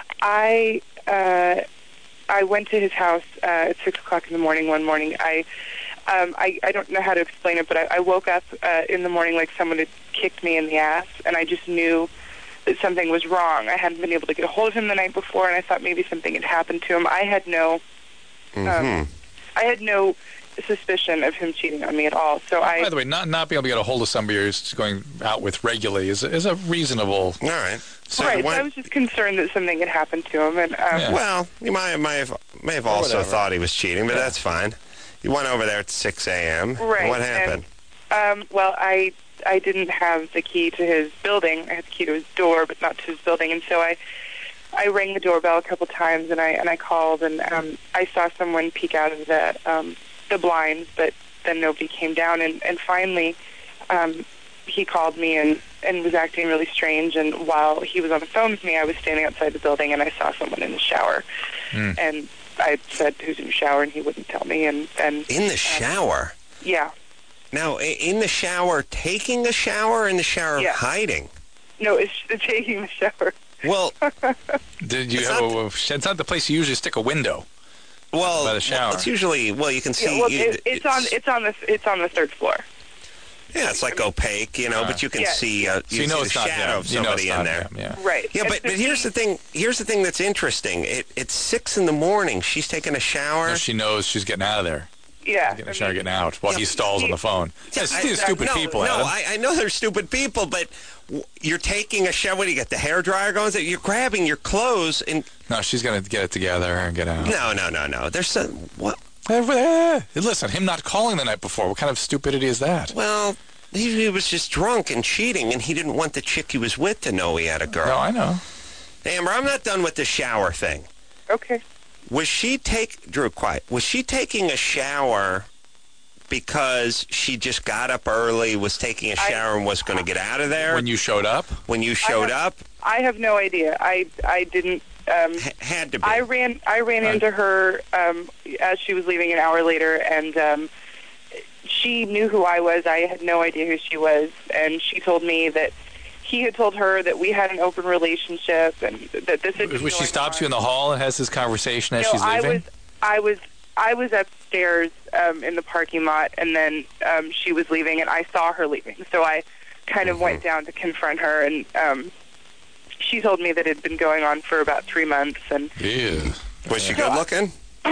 I uh, I went to his house uh, at six o'clock in the morning one morning. I um, I, I don't know how to explain it, but I, I woke up uh, in the morning like someone had kicked me in the ass, and I just knew that something was wrong. I hadn't been able to get a hold of him the night before, and I thought maybe something had happened to him. I had no mm-hmm. um, I had no suspicion of him cheating on me at all. So I By the way, not not being able to get a hold of somebody who's going out with regularly is is a reasonable. all right. So right. when- So I was just concerned that something had happened to him, and um, Yeah. well, you might, might have, may have also whatever. thought he was cheating, but Yeah. that's fine. You went over there at six a.m. Right, What happened? Um, well, I I didn't have the key to his building. I had the key to his door, but not to his building. And so I I rang the doorbell a couple times, and I and I called, and um, I saw someone peek out of the um, the blinds, but then nobody came down. And and finally, um, he called me and and was acting really strange. And while he was on the phone with me, I was standing outside the building, and I saw someone in the shower. Mm. And I said, "Who's in the shower?" And he wouldn't tell me. And and In the shower? yeah. Now, i- in the shower, taking a shower, or in the shower, Yeah. hiding? No, it's taking the shower. Well, Did you It's have not- a, it's not the place you usually stick a window. well, By the shower. it's usually, well, you can see. Yeah, well, you- it, it's on it's on the it's on the third floor. yeah, it's like opaque, you know, Uh, but you can yeah. see, uh, So you you know see it's the not shadow him. of You know it's somebody in not there. him, yeah. Right. Yeah, And but, so but here's he- the thing. Here's the thing that's interesting. It, it's six in the morning. She's taking a shower. No, she knows she's getting out of there. Yeah. Getting I a shower, mean, getting out while Yeah, he stalls on the phone. Yeah, These I- these I- stupid no, people, No, Adam. I, I know they're stupid people, but w- you're taking a shower. What do you got? The hair dryer going? You're grabbing your clothes and No, she's going to get it together and get out. no, no, no, no. There's some what? Eh, Listen, him not calling the night before, what kind of stupidity is that? Well, he, he was just drunk and cheating, and he didn't want the chick he was with to know he had a girl. No, I know. Amber, I'm not done with the shower thing. Okay. Was she take Drew quiet? Was she taking a shower because she just got up early, was taking a I- shower, and was going to get out of there When you showed up, when you showed have- up? I have no idea. I I didn't. Um, H- had to be. I ran I ran Right. into her um, as she was leaving an hour later, and um, she knew who I was. I had no idea who she was, and she told me that he had told her that we had an open relationship, and that this had been when she going stops on. you in the hall and has this conversation as No, she's leaving? I was, I was, I was upstairs um, in the parking lot, and then um, she was leaving, and I saw her leaving. So I kind of Mm-hmm. went down to confront her, and um, she told me that it had been going on for about three months, and Ew. was she good looking?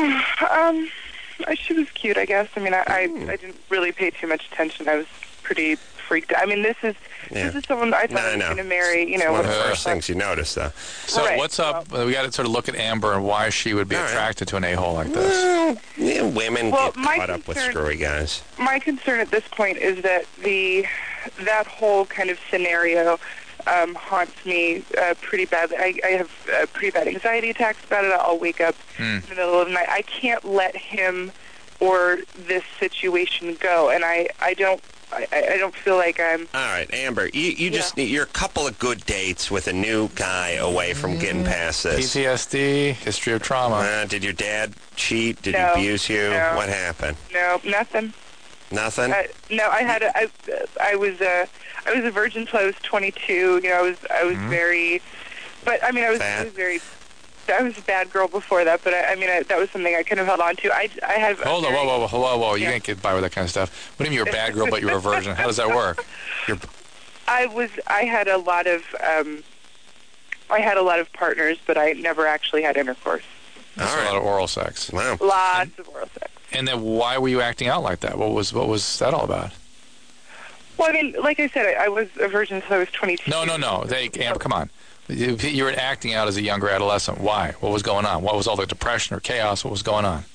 um, she was cute, I guess. I mean, I, I, Hmm. I didn't really pay too much attention. I was pretty freaked out. I mean, this is Yeah. this is someone I thought No, I was no. going to marry. You It's know, one of the Uh, first things you notice, though. So Right. what's up? we got to sort of look at Amber and why she would be All right. attracted to an a-hole like this. Well, yeah, women Well, get my caught up with concern- screwy guys. my concern at this point is that the that whole kind of scenario um, haunts me uh, pretty badly. I, I have uh, pretty bad anxiety attacks about it. I'll wake up Hmm. in the middle of the night. I can't let him or this situation go, and I, I don't I, I don't feel like I'm... All right, Amber, you, you just Yeah. need, you're a couple of good dates with a new guy away from getting past P this. T S D, history of trauma. Uh, did your dad cheat? Did No, he abuse you? no. What happened? No, nothing. Nothing? Uh, no, I had a, I, I was a, I was a virgin until I was twenty-two. You know, I was, I was very, but I mean, I was, I Fat? was very, I was a bad girl before that. But I, I mean, I, that was something I kind of held on to. I, I have. a Hold on, very- whoa, whoa, whoa, whoa, whoa. You Yeah. can't get by with that kind of stuff. What do you mean you're a bad girl, but you're a virgin? How does that work? You're, I was, I had a lot of, um, I had a lot of partners, but I never actually had intercourse. that's All a right. lot of oral sex. Wow. Lots of oral sex. And then why were you acting out like that? What was what was that all about? Well, I mean, like I said, I, I was a virgin until I was twenty-two. No, no, no. They, Amber, come on. You, you were acting out as a younger adolescent. Why? What was going on? What was all the depression or chaos? What was going on?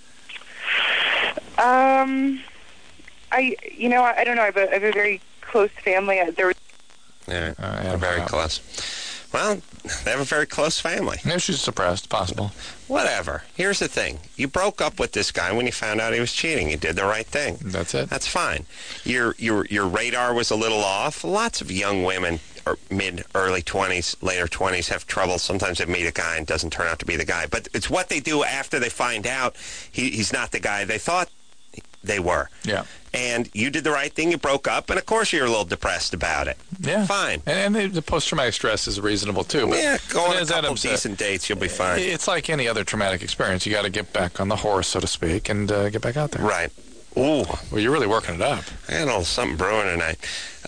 Um, I, you know, I, I don't know. I have a, I have a very close family. I, there was Yeah, Uh, they're very yeah. close. Well, they have a very close family. Maybe she's suppressed. Possible. Whatever. Here's the thing. You broke up with this guy when you found out he was cheating. You did the right thing. That's it. That's fine. Your your your radar was a little off. Lots of young women, or mid, early twenties, later twenties, have trouble. Sometimes they meet a guy and it doesn't turn out to be the guy. But it's what they do after they find out he, he's not the guy they thought they were. Yeah. And you did the right thing. You broke up, and of course you're a little depressed about it. Yeah. Fine. And, and the, the post-traumatic stress is reasonable, too. But, Yeah, go but on a as couple Adam said, decent dates. You'll be fine. it's like any other traumatic experience. You got to get back on the horse, so to speak, and uh, get back out there. Right. Ooh. Well, you're really working it up. I had a little something brewing tonight.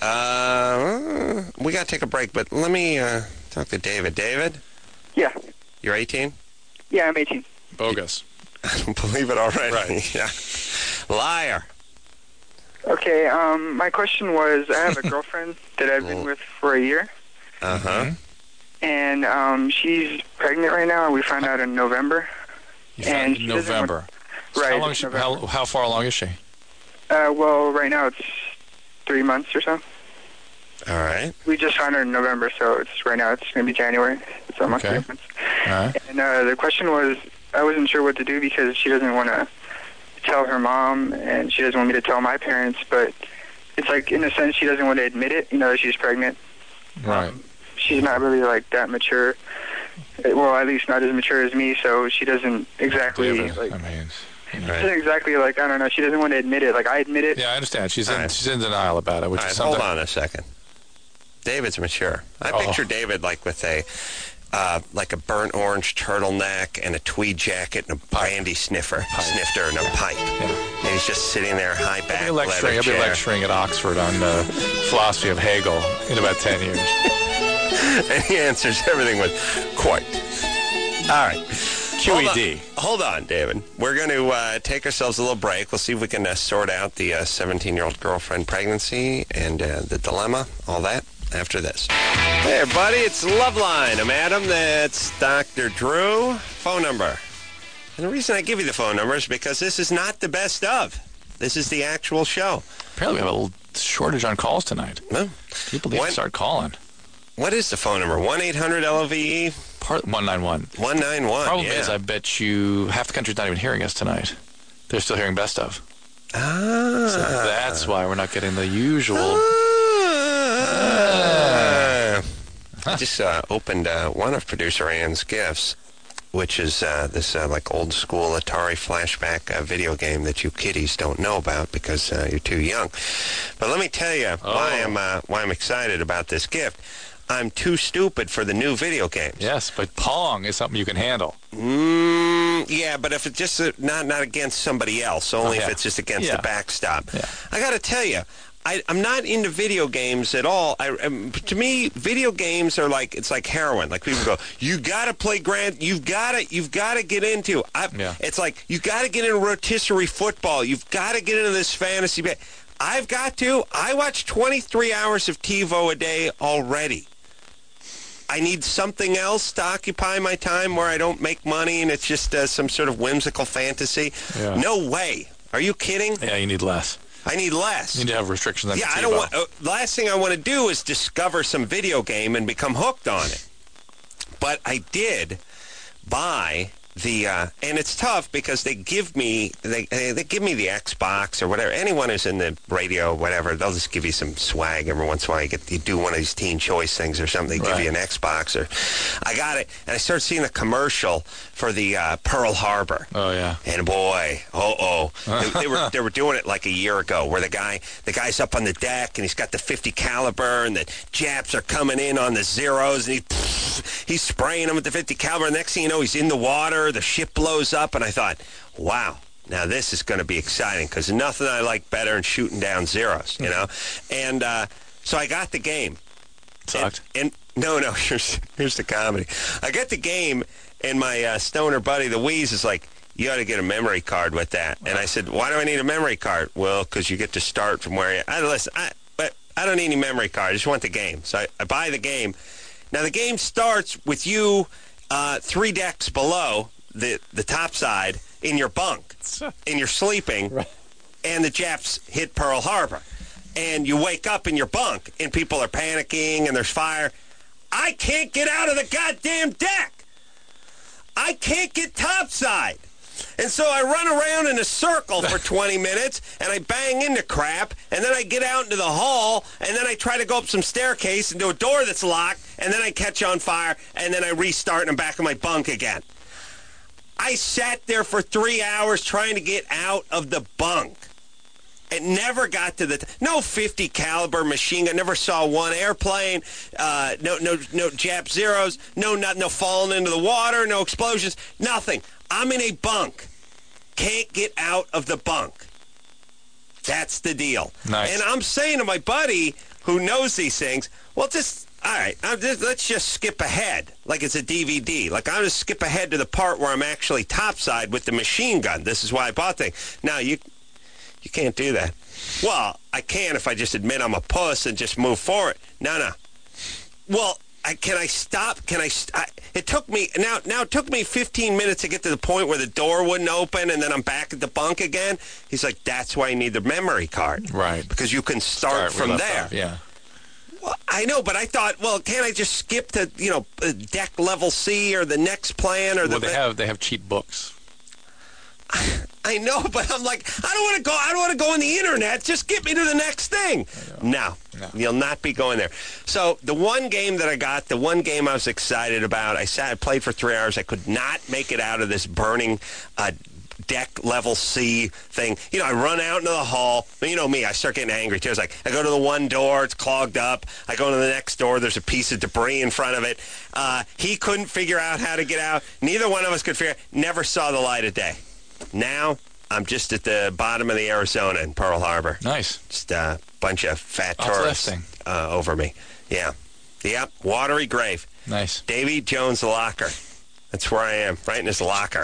Uh, we got to take a break, but let me uh, talk to David. David, Yeah. you're eighteen? Yeah, I'm eighteen. Bogus. I don't believe it already. Right. Yeah. Liar. Okay, um, my question was, I have a girlfriend that I've been with for a year, Uh-huh. and um, she's pregnant right now, and we found out in November. You And found she doesn't November. So Right, How, long is she, how, November. how far along is she? Uh, well, right now it's three months or so. All right. We just found her in November, so it's right now it's going to be January. It's almost Okay. three months. All right. And uh, the question was, I wasn't sure what to do because she doesn't want to tell her mom, and she doesn't want me to tell my parents, but it's like, in a sense, she doesn't want to admit it, you know, that she's pregnant. Right. She's not really, like, that mature. Well, at least not as mature as me, so she doesn't exactly, David, like, I mean, you know. she doesn't exactly, like, I don't know, she doesn't want to admit it. Like, I admit it. Yeah, I understand. She's in, All right. she's in denial about it, which All right, is hold something. on a second. David's mature. I Oh. picture David like with a uh, like a burnt orange turtleneck and a tweed jacket and a brandy sniffer, snifter and a pipe. And he's just sitting there, high back, He'll be lecturing, leather he'll be chair. lecturing at Oxford on uh, philosophy of Hegel in about ten years. And he answers everything with quite. All right. Q E Hold D. on, hold on, David. We're going to uh, take ourselves a little break. We'll see if we can uh, sort out the uh, seventeen-year-old girlfriend pregnancy and uh, the dilemma, all that, after this. Hey, everybody, it's Loveline. I'm Adam. That's Doctor Drew. Phone number. And the reason I give you the phone number is because this is not the best of. This is the actual show. Apparently we have a little shortage on calls tonight. No. People need When- to start calling. What is the phone number? one eight hundred L O V E Part one nine one. one nine one. Problem yeah. is, I bet you half the country's not even hearing us tonight. They're still hearing best of. Ah. So that's why we're not getting the usual. Ah. I just uh, opened uh, one of producer Ann's gifts, which is uh, this uh, like old school Atari flashback uh, video game that you kiddies don't know about because uh, you're too young. But let me tell you why Oh. I'm uh, why I'm excited about this gift. I'm too stupid for the new video games. Yes, but Pong is something you can handle. Mm, yeah, but if it's just uh, not not against somebody else, only Oh, yeah. if it's just against Yeah. the backstop. Yeah. I got to tell you, I, I'm not into video games at all. I, um, to me, video games are like it's like heroin. Like people go, you got to play Grand. You've got to you've got to get into. I, Yeah. It's like you got to get into rotisserie football. You've got to get into this fantasy. Ba- I've got to. I watch twenty-three hours of TiVo a day already. I need something else to occupy my time where I don't make money and it's just uh, some sort of whimsical fantasy. Yeah. No way. Are you kidding? Yeah, you need less. I need less. You need to have restrictions on Yeah, the I don't want. Uh, last thing I want to do is discover some video game and become hooked on it. But I did buy the, uh, and it's tough because they give me they they give me the Xbox or whatever. Anyone who's in the radio, whatever, they'll just give you some swag every once in a while. You get you do one of these Teen Choice things or something. They Right. give you an Xbox or. I got it, and I started seeing the commercial for the uh, Pearl Harbor. Oh yeah. And boy, oh oh, they, they were they were doing it like a year ago, where the guy the guy's up on the deck and he's got the fifty caliber, and the Japs are coming in on the Zeros, and he he's spraying them with the fifty caliber. And next thing you know, he's in the water. The ship blows up, and I thought, wow, now this is going to be exciting because nothing I like better than shooting down Zeros, you know. And uh, so I got the game. Sucked. And, and no, no, here's here's the comedy. I got the game. And my uh, stoner buddy, the Wheeze, is like, you ought to get a memory card with that. And I said, why do I need a memory card? Well, because you get to start from where you... I, listen, I, but I don't need any memory card. I just want the game. So I, I buy the game. Now, the game starts with you uh, three decks below the, the top side in your bunk. And you're sleeping. Right. And the Japs hit Pearl Harbor. And you wake up in your bunk, and people are panicking, and there's fire. I can't get out of the goddamn deck. I can't get topside. And so I run around in a circle for twenty minutes, and I bang into crap, and then I get out into the hall, and then I try to go up some staircase into a door that's locked, and then I catch on fire, and then I restart, and I'm back in my bunk again. I sat there for three hours trying to get out of the bunk. It never got to the t- no fifty caliber machine gun. Never saw one airplane. Uh, no, no, no Jap Zeros. No, not no falling into the water. No explosions. Nothing. I'm in a bunk. Can't get out of the bunk. That's the deal. Nice. And I'm saying to my buddy who knows these things, well, just all right. I'm just, let's just skip ahead, like it's a D V D. Like I'm just skip ahead to the part where I'm actually topside with the machine gun. This is why I bought the thing. Now you. You can't do that. Well, I can if I just admit I'm a puss and just move forward. No, no. Well, I, can I stop? Can I? St- I? It took me now. Now it took me fifteen minutes to get to the point where the door wouldn't open, and then I'm back at the bunk again. He's like, "That's why you need the memory card, right? Because you can start, Start from there." off, yeah. Well, I know, but I thought, well, can't I just skip to you know deck level C or the next plan or well, the? they have they have cheap books. I know, but I'm like, I don't want to go. I don't want to go on the internet. Just get me to the next thing. No, no, you'll not be going there. So the one game that I got, the one game I was excited about, I sat, I played for three hours. I could not make it out of this burning uh, deck level C thing. You know, I run out into the hall. You know me, I start getting angry too. I was like, I go to the one door, it's clogged up. I go to the next door, there's a piece of debris in front of it. Uh, he couldn't figure out how to get out. Neither one of us could figure out. Never saw the light of day. Now, I'm just at the bottom of the Arizona in Pearl Harbor. Nice. Just a bunch of fat Uplifting. tourists uh, over me. Yeah. Yep. Watery grave. Nice. Davy Jones' locker. That's where I am, right in his locker.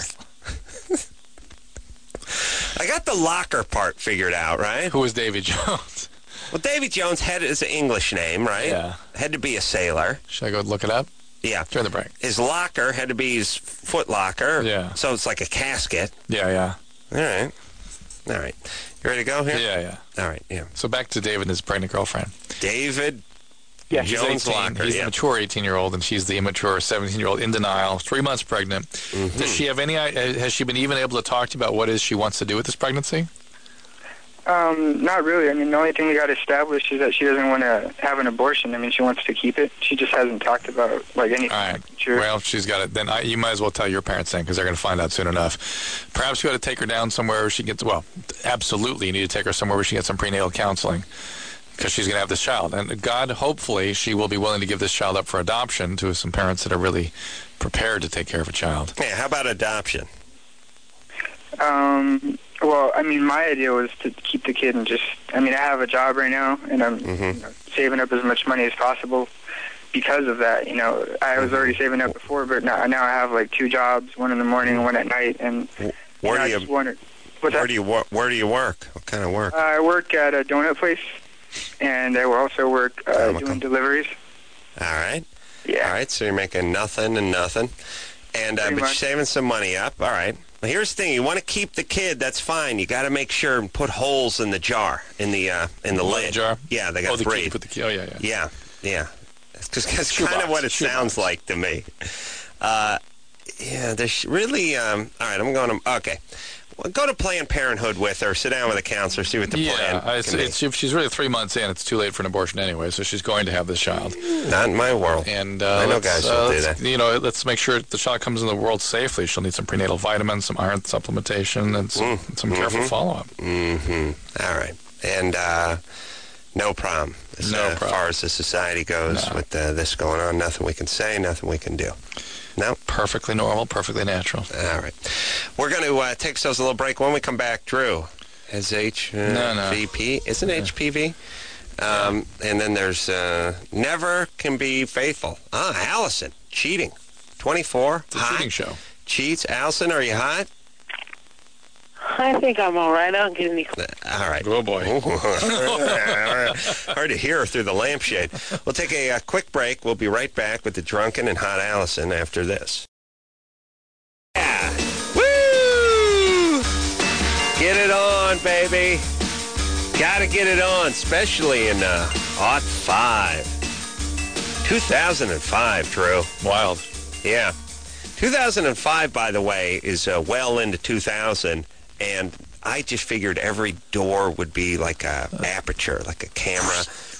I got the locker part figured out, right? Who is Davy Jones? Well, Davy Jones had is an English name, right? Yeah. Had to be a sailor. Should I go look it up? Yeah. Turn the break. His locker had to be his foot locker. Yeah. So it's like a casket. Yeah, yeah. All right. All right. You ready to go here? Yeah, yeah. All right, yeah. So back to David and his pregnant girlfriend. David Yeah, he's Jones eighteen. Locker. He's Yeah. the mature eighteen-year-old, and she's the immature seventeen-year-old in denial, three months pregnant. Mm-hmm. Does she have any? Has she been even able to talk to you about what it is she wants to do with this pregnancy? Um, not really. I mean, the only thing we got established is that she doesn't want to have an abortion. I mean, she wants to keep it. She just hasn't talked about, like, anything. All right. Sure. Well, she's got it. Then I, you might as well tell your parents then, because they're going to find out soon enough. Perhaps you ought to take her down somewhere where she gets, well, absolutely, you need to take her somewhere where she gets some prenatal counseling, because she's going to have this child. And God, hopefully, she will be willing to give this child up for adoption to some parents that are really prepared to take care of a child. Yeah, how about adoption? Um, well, I mean, my idea was to keep the kid and just, I mean, I have a job right now, and I'm Mm-hmm. you know, saving up as much money as possible because of that. You know, I was already saving up before, but now, now I have, like, two jobs, one in the morning and one at night, and Where you know, do you, I just wondered, what's where that? do you wor- where do you work? What kind of work? Uh, I work at a donut place, and I will also work uh, Comical. doing deliveries. All right. Yeah. All right, so you're making nothing and nothing. And uh, Pretty but you're much. saving some money up. All right. Well, here's the thing: you want to keep the kid. That's fine. You got to make sure and put holes in the jar, in the uh, in the What, lid. the jar? Yeah, they got Oh, to the key. breathe. Put the key. Oh, yeah, yeah. Yeah, yeah. Because that's Shoebox. kind of what it Shoebox. sounds like to me. Uh, yeah, there's really. Um, all right, I'm going to. Okay. Well, go to Planned Parenthood with her. Sit down with a counselor. See what the Yeah, plan uh, it's, can be. it's, if she's really three months in, it's too late for an abortion anyway, so she's going to have this child. Not in my world. And uh, I know let's, guys who uh, do let's, that. You know, let's make sure the child comes in the world safely. She'll need some prenatal vitamins, some iron supplementation, and some, Mm, some careful mhm. follow-up. Mm-hmm. All right. And uh, no problem. As, No uh, problem. As far as the society goes No. with uh, this going on, nothing we can say, nothing we can do. No? Perfectly normal, perfectly natural. All right. We're going to uh, take ourselves a little break. When we come back, Drew, as H uh, No, no. V P. Isn't H P V? Um, and then there's uh, Never Can Be Faithful. Ah, Allison, cheating. twenty-four, It's a hot. cheating show. Cheats. Allison, are you hot? I think I'm all right. I don't get any. All right. Oh, boy. Hard to hear through the lampshade. We'll take a, uh quick break. We'll be right back with the drunken and hot Allison after this. Yeah. Woo! Get it on, baby. Gotta get it on, especially in uh, Aught five. two thousand five, Drew. Wild. Yeah. two thousand five, by the way, is uh, well into two thousand, and I just figured every door would be like a aperture, like a camera.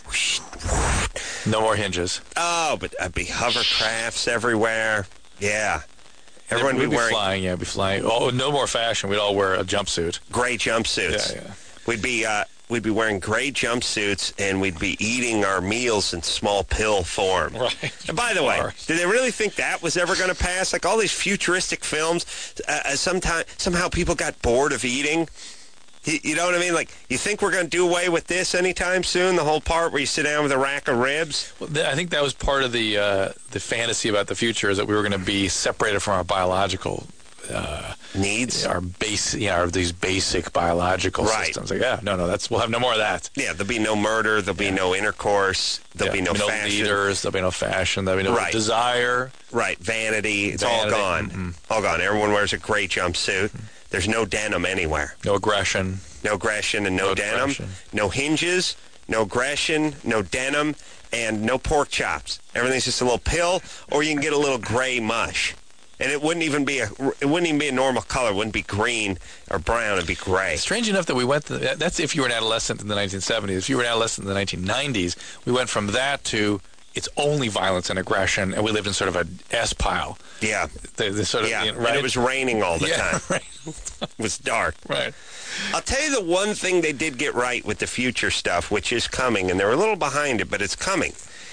No more hinges. Oh, but I'd be hovercrafts everywhere. Yeah. Everyone We'd would be be wearing flying, yeah, be flying. Oh, no more fashion. We'd all wear a jumpsuit. gray jumpsuits. Yeah, yeah. We'd be uh, we'd be wearing gray jumpsuits, and we'd be eating our meals in small pill form. Right. And by the way, Bars. did they really think that was ever going to pass? Like all these futuristic films, uh, uh, sometime, somehow people got bored of eating. You, you know what I mean? Like, you think we're going to do away with this anytime soon? The whole part where you sit down with a rack of ribs? Well, th- I think that was part of the uh, the fantasy about the future, is that we were going to be separated from our biological uh, Needs? our base, you know, our, these basic biological Right. systems. Like, yeah, no, no, that's we'll have no more of that. Yeah, there'll be no murder. There'll be no intercourse. There'll Yeah, be no no fashion. leaders. There'll be no fashion. There'll be no Right. desire. Right, vanity. It's Vanity, all gone. mm-mm. All gone. Everyone wears a gray jumpsuit. There's no denim anywhere. No aggression. No aggression and no, No denim. aggression. No hinges. No aggression. No denim. And no pork chops. Everything's just a little pill, or you can get a little gray mush. And it wouldn't even be a it wouldn't even be a normal color. It wouldn't be green or brown. It'd be gray. Strange enough that we went. To, that's if you were an adolescent in the nineteen seventies. If you were an adolescent in the nineteen nineties, we went from that to it's only violence and aggression, and we lived in sort of a S pile. Yeah. The, the sort of, Yeah. you know, And right? it was raining all the yeah, time. right, It was dark. right. I'll tell you the one thing they did get right with the future stuff, which is coming, and they're a little behind it, but it's coming,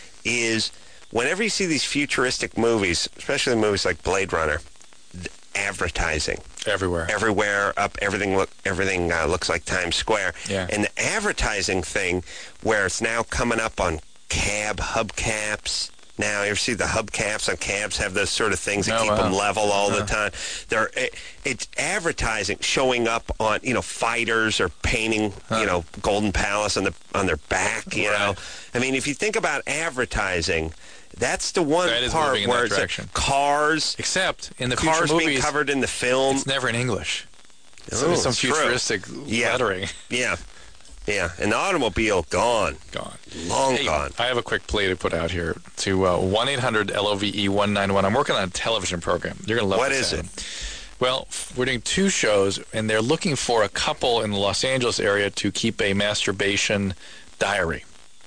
is whenever you see these futuristic movies, especially movies like Blade Runner, th- advertising. Everywhere. Everywhere, up, everything look, everything uh, looks like Times Square. Yeah. And the advertising thing, where it's now coming up on cab hubcaps. Now, you ever see the hubcaps on cabs have those sort of things that Oh, keep wow. them level all the Uh-huh. time? They're it, it's advertising showing up on, you know, fighters or painting, you know, Golden Palace on the on their back. You know, Right. I mean, if you think about advertising, that's the one That is part moving in where that it's direction. like cars, Except in the cars future being movies, covered in the film. it's never in English. It's Oh, some it's true. futuristic Yeah. lettering. Yeah, yeah, and the automobile gone, Gone. long Hey, gone. I have a quick plea to put out here to uh, one eight hundred L O V E one nine one. I'm working on a television program. You're going to love What this, is it? Adam. Well, f- we're doing two shows, and they're looking for a couple in the Los Angeles area to keep a masturbation diary.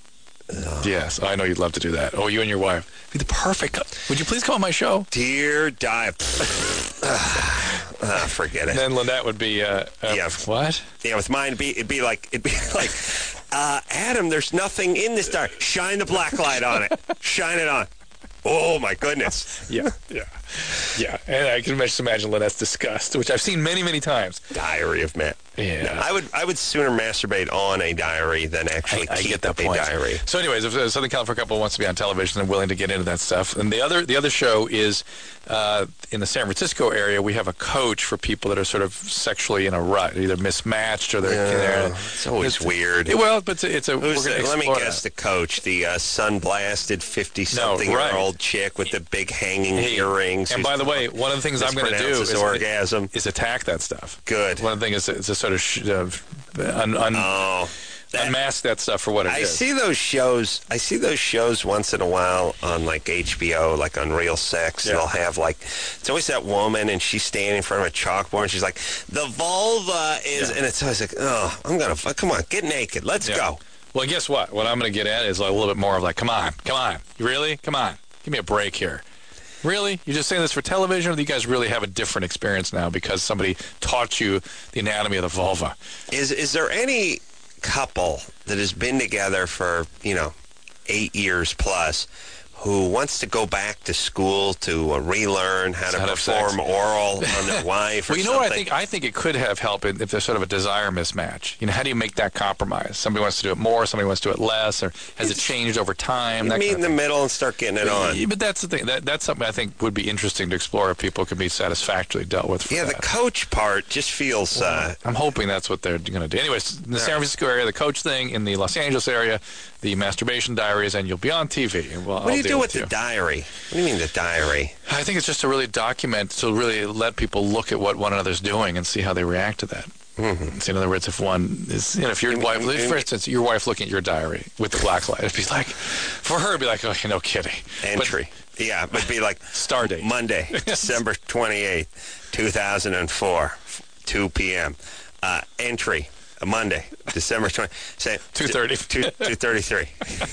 Yes, I know you'd love to do that. Oh, you and your wife. Be the perfect. cou- Would you please come on my show? Dear dive. Ah, forget And it. then Lynette would be, uh, uh, Yeah. what? Yeah, with mine, it'd be, it'd be like, it'd be like, uh, Adam, there's nothing in this dark. Shine the black light on it. Shine it on. Oh my goodness. Yeah, yeah, yeah. And I can just imagine Lynette's disgust, which I've seen many, many times. Diary of Matt. Yeah. I would, I would sooner masturbate on a diary than actually I, I keep get that a point. diary. So, anyways, if a Southern California couple wants to be on television and willing to get into that stuff, and the other the other show is uh, in the San Francisco area, we have a coach for people that are sort of sexually in a rut, either mismatched or they're. Yeah, they're it's always it's, weird. It, well, but it's a. It's a Who's we're the, gonna let me explore guess that. the coach, the uh, sun-blasted fifty-something-year-old right. chick with the big hanging Hey, earrings. And by the way, one of the things I'm going to do is, orgasm. is attack that stuff. Good. One of the things is, is to sort of sh- uh, un, un, Oh. That, unmask that stuff for what it I is. see those shows. I see those shows once in a while on like H B O, like on Real Sex. Yeah. They'll have like it's always that woman, and she's standing in front of a chalkboard, and she's like, "The vulva is," Yeah. and it's always like, "Oh, I'm gonna come on, get naked, let's Yeah. go." Well, guess what? What I'm going to get at is like a little bit more of like, come on, come on, really, come on, give me a break here. Really? You're just saying this for television, or do you guys really have a different experience now because somebody taught you the anatomy of the vulva? Is is there any couple that has been together for, you know, eight years plus who wants to go back to school to uh, relearn how to How to have sex. perform oral on their wife or Well, you know something? what I think? I think it could have helped if there's sort of a desire mismatch. You know, how do you make that compromise? Somebody wants to do it more, somebody wants to do it less, or has it changed over time? You That meet kind in of the thing. middle and start getting it on. Yeah, but that's the thing. That, that's something I think would be interesting to explore if people could be satisfactorily dealt with. For Yeah, the that. coach part just feels... Uh, I'm hoping that's what they're going to do. Anyways, in the San Francisco area, the coach thing, in the Los Angeles area, the masturbation diaries, and you'll be on T V. And we'll, what do I'll you do deal with the you. diary? What do you mean the diary? I think it's just to really document, to really let people look at what one another's doing and see how they react to that. Mm-hmm. So in other words, if one is, you know, if your wife, if, for instance, your wife looking at your diary with the black light, it'd be like, for her, it'd be like, oh, no kidding. Entry. But, yeah, it would be like star date. Monday, December twenty-eighth, two thousand four, two p.m. Uh, entry, uh, Monday, December twentieth. Say two thirty. two thirty-three.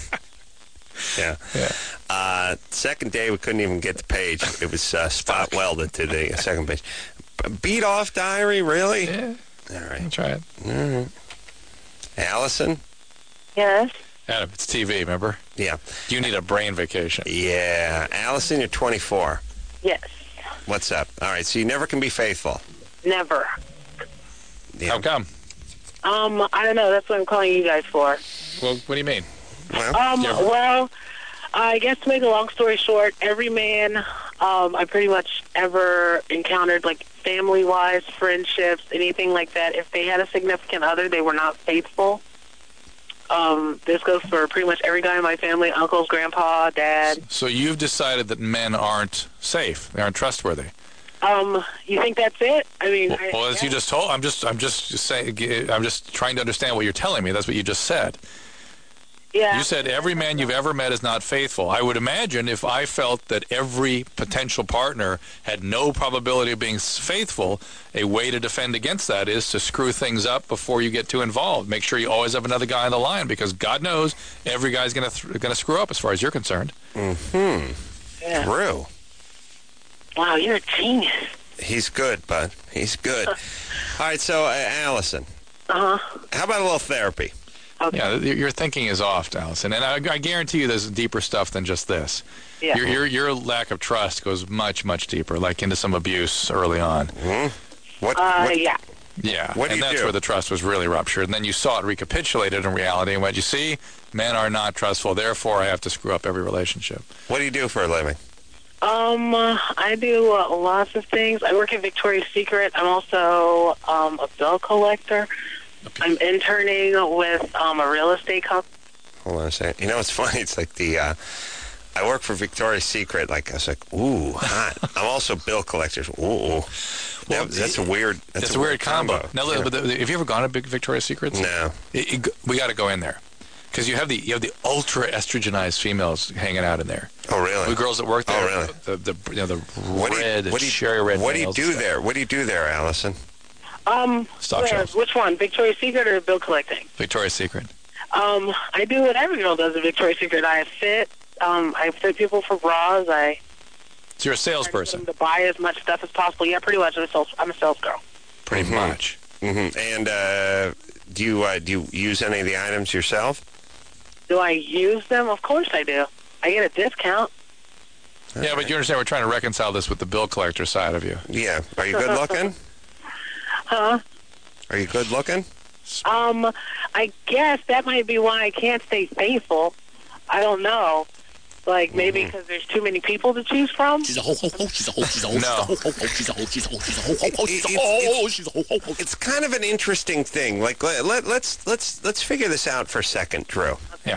Yeah. Yeah. Uh, second day, we couldn't even get the page. It was uh, spot welded to the second page. Beat off diary, really? Yeah. All right. Try it. Mm-hmm. Allison? Yes. Adam, it's T V, remember? Yeah. You need a brain vacation. Yeah. Allison, you're twenty-four. Yes. What's up? All right, so you never can be faithful. Never. Yeah. How come? Um, I don't know. That's what I'm calling you guys for. Well, what do you mean? Well, Um, Yeah. well, I guess to make a long story short, every man um, I pretty much ever encountered, like family-wise, friendships, anything like that, if they had a significant other, they were not faithful. Um, this goes for pretty much every guy in my family, uncles, grandpa, dad. So you've decided that men aren't safe. They aren't trustworthy. Um, you think that's it? I mean, Well, I, well, as you just told, I'm just, I'm just saying, I'm just trying to understand what you're telling me. That's what you just said. yeah. You said every man you've ever met is not faithful. I would imagine if I felt that every potential partner had no probability of being s- faithful, a way to defend against that is to screw things up before you get too involved. Make sure you always have another guy on the line, because God knows every guy's going to th- going to screw up as far as you're concerned. Mm-hmm. Yeah. True. Wow, you're a genius. He's good, bud. He's good. All right, so, uh, Allison, Uh huh. how about a little therapy? Okay. Yeah, your your thinking is off, Allison, and I, I guarantee you there's deeper stuff than just this. Yeah. Your, your your lack of trust goes much much deeper, like into some abuse early on. Mm-hmm. What, Uh, what, yeah. Yeah, What do and you that's do? where the trust was really ruptured. And then you saw it recapitulated in reality, and what you see, men are not trustful. Therefore, I have to screw up every relationship. what do you do for a living? Um, uh, I do uh, lots of things. I work at Victoria's Secret. I'm also um, a bill collector. I'm interning with um, a real estate company. Hold on a second. You know, it's funny. It's like the, uh, I work for Victoria's Secret. Like, I was like, ooh, hot. I'm also bill collectors. Ooh. Well, That- that's a weird, that's, That's a weird combo. Now, Yeah. but the, have you ever gone to Big Victoria's Secrets? No. It- it- we got to go in there, because you have the you have the ultra estrogenized females hanging out in there. Oh, really? The girls that work there. Oh, really? The, the you know the What do you, red, what do you, cherry red. what do you nails do and stuff. there? What do you do there, Allison? Um, Stock where- shows. which one, Victoria's Secret or bill collecting? Victoria's Secret. Um, I do what every girl does at Victoria's Secret. I fit. Um, I fit people for bras. I So you're a try to get salesperson, them to buy as much stuff as possible. Yeah, pretty much. I'm a sales. I'm a sales girl. pretty Mhm. much. Mm-hmm. And uh, do you uh, do you use any of the items yourself? Do I use them? Of course I do. I get a discount. Yeah, but you understand we're trying to reconcile this with the bill collector side of you. Yeah. Are you good looking? Huh? Are you good looking? Um, I guess that might be why I can't stay faithful. I don't know. Like maybe because there's too many people to choose from. She's a ho ho ho. She's a ho. She's a ho. No. She's a ho ho ho. She's a ho. She's a ho. She's a ho ho ho. She's a It's- ho ho ho. it's- She's a ho ho ho. It's kind of an interesting thing. Like let, let, let's let's let's figure this out for a second, Drew. Yeah.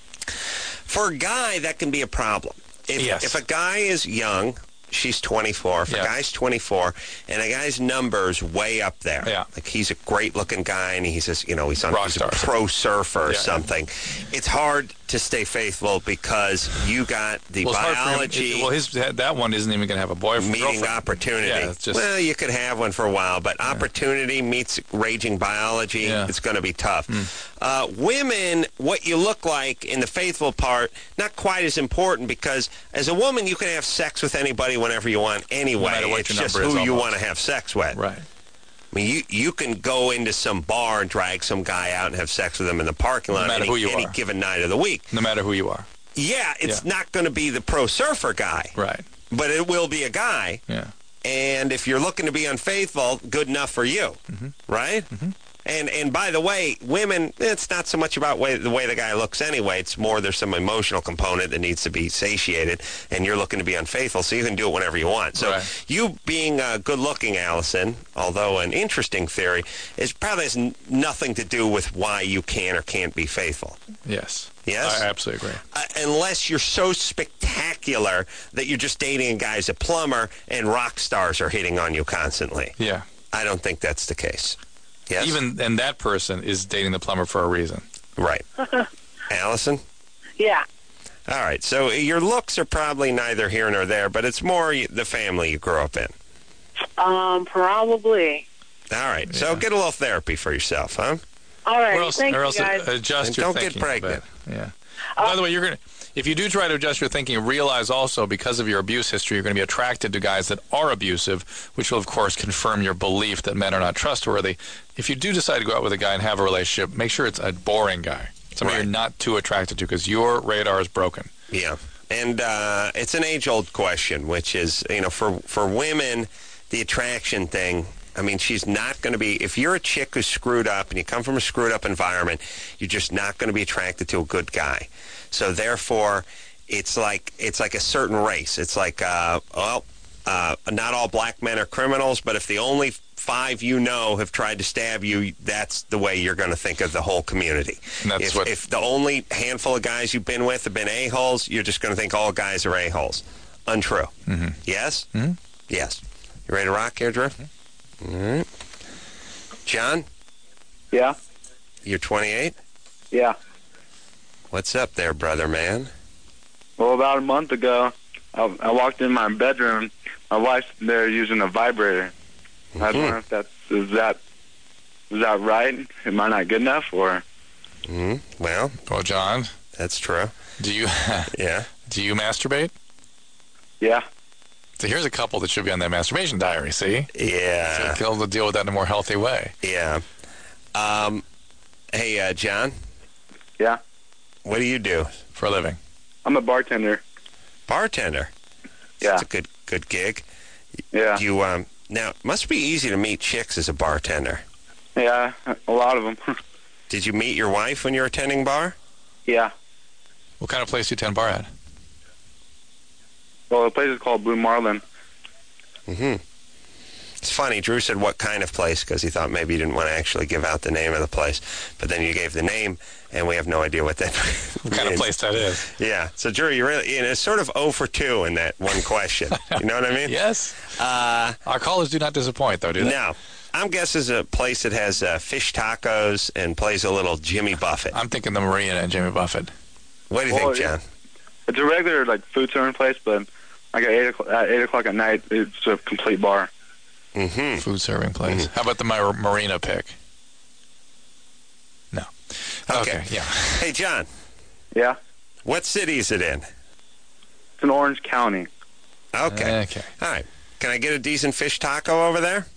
For a guy, that can be a problem. If, Yes. if a guy is young, she's twenty-four. If Yeah. a guy's twenty-four, and a guy's number's way up there, Yeah. like he's a great-looking guy, and he's a, you know he's on Rock he's a star. pro surfer or Yeah. something. It's hard to stay faithful because you got the Well, it's hard for him- biology. it- well, his that one isn't even going to have a boyfriend. meeting girlfriend. opportunity. Yeah, it's just- well, you could have one for a while, but opportunity meets raging biology. Yeah. It's going to be tough. Uh, women, what you look like in the faithful part, not quite as important because as a woman, you can have sex with anybody whenever you want anyway. No matter what It's your just number is, who you almost. want to have sex with. Right. I mean, you, you can go into some bar and drag some guy out and have sex with him in the parking lot No matter any, who you any are. given night of the week. No matter who you are. Yeah, it's Yeah. not going to be the pro surfer guy, Right. but it will be a guy. Yeah. And if you're looking to be unfaithful, good enough for you, Mm-hmm. right? And and by the way, women, it's not so much about way, the way the guy looks anyway. It's more there's some emotional component that needs to be satiated, and you're looking to be unfaithful, so you can do it whenever you want. So Right. you being uh, good-looking, Allison, although an interesting theory, is probably has n- nothing to do with why you can or can't be faithful. Yes. Yes? I absolutely agree. Uh, unless you're so spectacular that you're just dating a guy who's a plumber and rock stars are hitting on you constantly. Yeah. I don't think that's the case. Yes? Even and that person is dating the plumber for a reason. Right. Allison? Yeah. All right. So your looks are probably neither here nor there, but it's more y- the family you grew up in. Um, probably. All right. So get a little therapy for yourself, huh? All right. Or else, Thank or you, else guys. adjust And your don't get thinking. a pregnant. bit. Yeah. By the way, you're gonna if you do try to adjust your thinking, realize also because of your abuse history, you're going to be attracted to guys that are abusive, which will of course confirm your belief that men are not trustworthy. If you do decide to go out with a guy and have a relationship, make sure it's a boring guy, somebody Right. you're not too attracted to, because your radar is broken. Yeah. And uh, it's an age-old question, which is, you know, for, for women, the attraction thing, I mean, she's not going to be, if you're a chick who's screwed up and you come from a screwed up environment, you're just not going to be attracted to a good guy. So therefore, it's like it's like a certain race. It's like, uh, well, uh, not all black men are criminals, but if the only five you know have tried to stab you, that's the way you're going to think of the whole community. And that's if, what- if the only handful of guys you've been with have been a-holes, you're just going to think all guys are a-holes. Untrue. Mm-hmm. Yes? Mm-hmm. Yes. You ready to rock here, Drew? All right. John, Yeah? you're twenty-eight? Yeah. What's up there, brother man? Well, about a month ago, I, I walked in my bedroom. My wife's there using a vibrator. I don't know if that's, is that, is that right? Am I not good enough, or? Mm, well, Well, John, that's true. do you Yeah. do you masturbate? Yeah. So here's a couple that should be on that masturbation diary. See, Yeah. so they'll deal with that in a more healthy way. Yeah. Um, hey, uh, John, Yeah. what do you do? For a living. I'm a bartender. Bartender. Yeah. That's a good good gig. Yeah. You um now it must be easy to meet chicks as a bartender. Yeah, a lot of them. Did you meet your wife when you were attending bar? Yeah. What kind of place do you tend bar at? Well, the place is called Blue Marlin. Mm-hmm. It's funny. Drew said what kind of place because he thought maybe you didn't want to actually give out the name of the place, but then you gave the name, and we have no idea what that What kind of means. place that is? Yeah. So Drew, you really, you know, it's sort of zero for two in that one question. You know what I mean? Yes. Uh, Our callers do not disappoint, though, do they? no. I'm guessing it's a place that has uh, fish tacos and plays a little Jimmy Buffett. I'm thinking the Marina and Jimmy Buffett. What do you Well, think, John? It's a regular, like, food serving place, but like at eight o'clock, at eight o'clock at night, it's a complete bar. Mm-hmm. Food serving place. How about the Mar- Marina pick? No. Okay. Okay, yeah. Hey, John, Yeah. what city is it in? It's in Orange County. Okay. Okay. All right. Can I get a decent fish taco over there?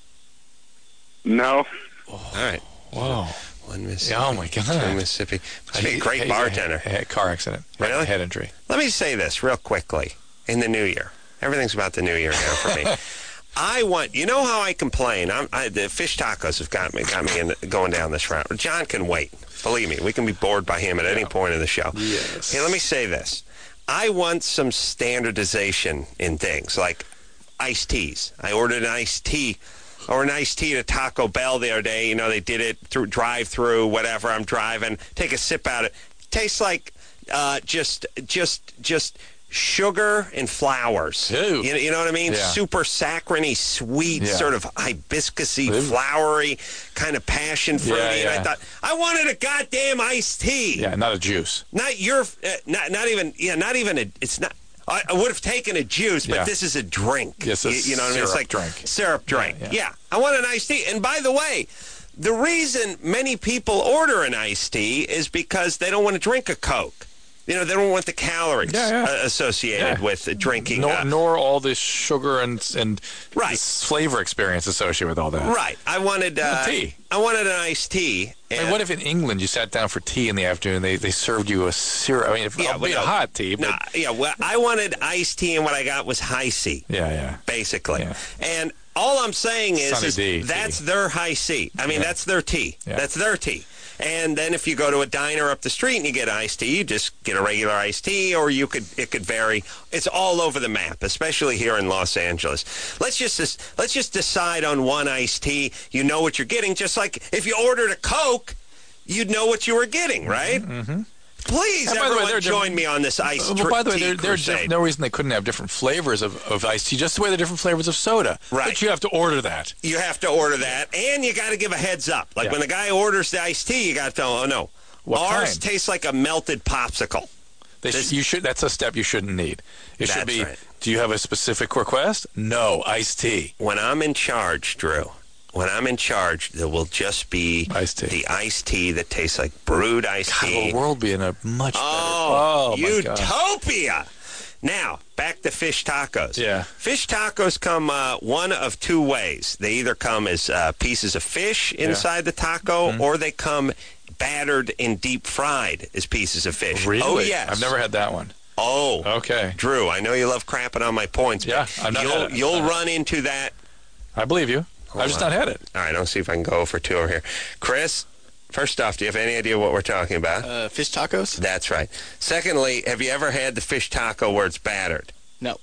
No. All right. Whoa. One Mississippi. Yeah, oh, my God. Two Mississippi. Must be a great Hey, bartender. hey, hey, car accident. Really? Head injury. Let me say this real quickly. In the new year, everything's about the new year now for me. I want, you know how I complain. I'm, I, the fish tacos have got me, got me in, going down this route. John can wait. Believe me, we can be bored by him at any point in the show. Yes. Hey, let me say this. I want some standardization in things, like iced teas. I ordered an iced tea or an iced tea at Taco Bell the other day. You know, they did it through drive-through, whatever. I'm driving, take a sip out of it. Tastes like uh, just, just, just sugar and flowers. You, you know what I mean? Yeah. Super saccharine-y, sweet, Yeah. sort of hibiscus-y, flowery, kind of passion fruity. Yeah, And I yeah. thought, I wanted a goddamn iced tea. Yeah, not a juice. Not your, uh, not not even, yeah, not even a. It's not. I, I would have taken a juice, but Yeah. this is a drink. Yes, you, it's you know what I mean? It's syrup like drink. syrup drink. Yeah, Yeah, yeah. I want an iced tea. And by the way, the reason many people order an iced tea is because they don't want to drink a Coke. You know, they don't want the calories Yeah, yeah. Uh, associated Yeah. with drinking. Nor, uh, nor all the sugar and and Right. this flavor experience associated with all that. right. I wanted uh, tea. I wanted an iced tea. I mean, and- what if in England you sat down for tea in the afternoon? They they served you a syrup. I mean, if, Yeah, albeit but a no. hot tea, but Nah, yeah, well, I wanted iced tea, and what I got was high C. yeah, yeah. Basically. Yeah. And all I'm saying is, Sunny is D, that's tea. their high C. I mean, Yeah. that's their tea. Yeah. That's their tea. And then if you go to a diner up the street and you get iced tea, you just get a regular iced tea, or you could it could vary. It's all over the map, especially here in Los Angeles. Let's just let's just decide on one iced tea. You know what you're getting. Just like if you ordered a Coke, you'd know what you were getting, right? Mm-hmm. Please, And by the way, everyone, there are join different- me on this iced Well, tr- by the way, tea there, there's crusade. no reason they couldn't have different flavors of, of iced tea, just the way there are different flavors of soda. Right. But you have to order that. You have to order that, and you got to give a heads up. Like Yeah. when the guy orders the iced tea, you got to tell him, oh, no. What Ours kind? tastes like a melted popsicle. They sh- This- you should. That's a step you shouldn't need. It should That's be, right. do you have a specific request? No, iced tea. When I'm in charge, Drew, when I'm in charge, there will just be Iced tea. the iced tea that tastes like brewed iced God, tea. the world be in a much Oh, better... Oh, my God. utopia! Now, back to fish tacos. Yeah. Fish tacos come uh, one of two ways. They either come as uh, pieces of fish inside the taco, Mm-hmm. or they come battered and deep fried as pieces of fish. Really? Oh, yes. I've never had that one. Oh. Okay. Drew, I know you love crapping on my points, Yeah, but I've not you'll, had it. you'll run into that. I believe you. I've just not had it. All right, I'll see if I can go for two over here. Chris, first off, do you have any idea what we're talking about? Uh, fish tacos? That's right. Secondly, have you ever had the fish taco where it's battered? No.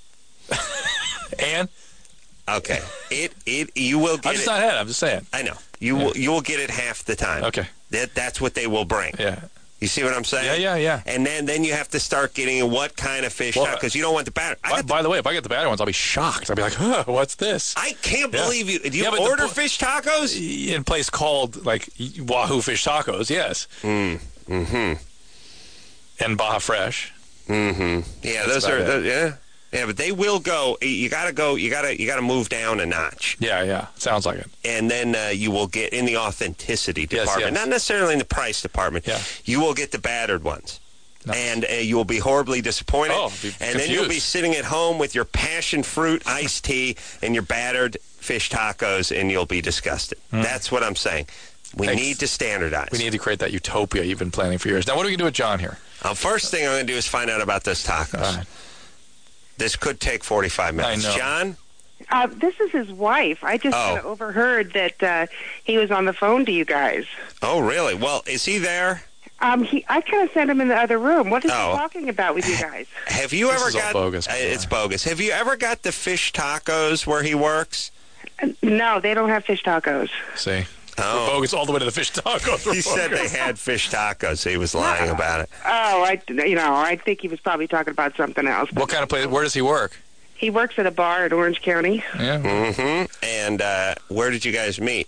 And Okay. It it you will get I've just it. not had it. I'm just saying. I know. You will you will get it half the time. Okay. That that's what they will bring. Yeah. You see what I'm saying? Yeah, yeah, yeah. And then then you have to start getting what kind of fish Well, because you don't want the batter. I, By, got the- by the way, if I get the bad ones, I'll be shocked. I'll be like, huh, what's this? I can't Yeah. believe you. Do you Yeah, but the order po- fish tacos? In a place called, like, Wahoo Fish Tacos, yes. Mm. Mm-hmm. And Baja Fresh. Mm-hmm. Yeah, That's those are about those, yeah. Yeah, but they will go. You got to go. You got to. You got to move down a notch, Yeah, yeah. Sounds like it. and then uh, you will get in the authenticity Yes, department, yes. not necessarily in the price department. Yeah. You will get the battered ones. Nice. And uh, you will be horribly disappointed. Oh, be and then you'll be confused. sitting at home with your passion fruit iced tea and your battered fish tacos, and you'll be disgusted. That's what I'm saying. We Thanks. need to standardize. We need to create that utopia you've been planning for years. Now, what are we going to do with John here? Uh, first thing I'm going to do is find out about those tacos. All right. This could take forty-five minutes. I know. John? Uh, this is his wife. I just Oh. kind of overheard that uh, he was on the phone to you guys. Oh, really? Well, is he there? Um, he, I kind of sent him in the other room. What is Oh. he talking about with you guys? Have you This ever is all got bogus, uh, by the it's way. bogus. Have you ever got the fish tacos where he works? No, they don't have fish tacos. See? Oh. We're bogus all the way to the fish tacos. We're He said they bogus. had fish tacos. He was lying about it. Oh, I, you know, I think he was probably talking about something else. What kind of place? Where does he work? He works at a bar in Orange County. Yeah. Mm-hmm. And uh, where did you guys meet?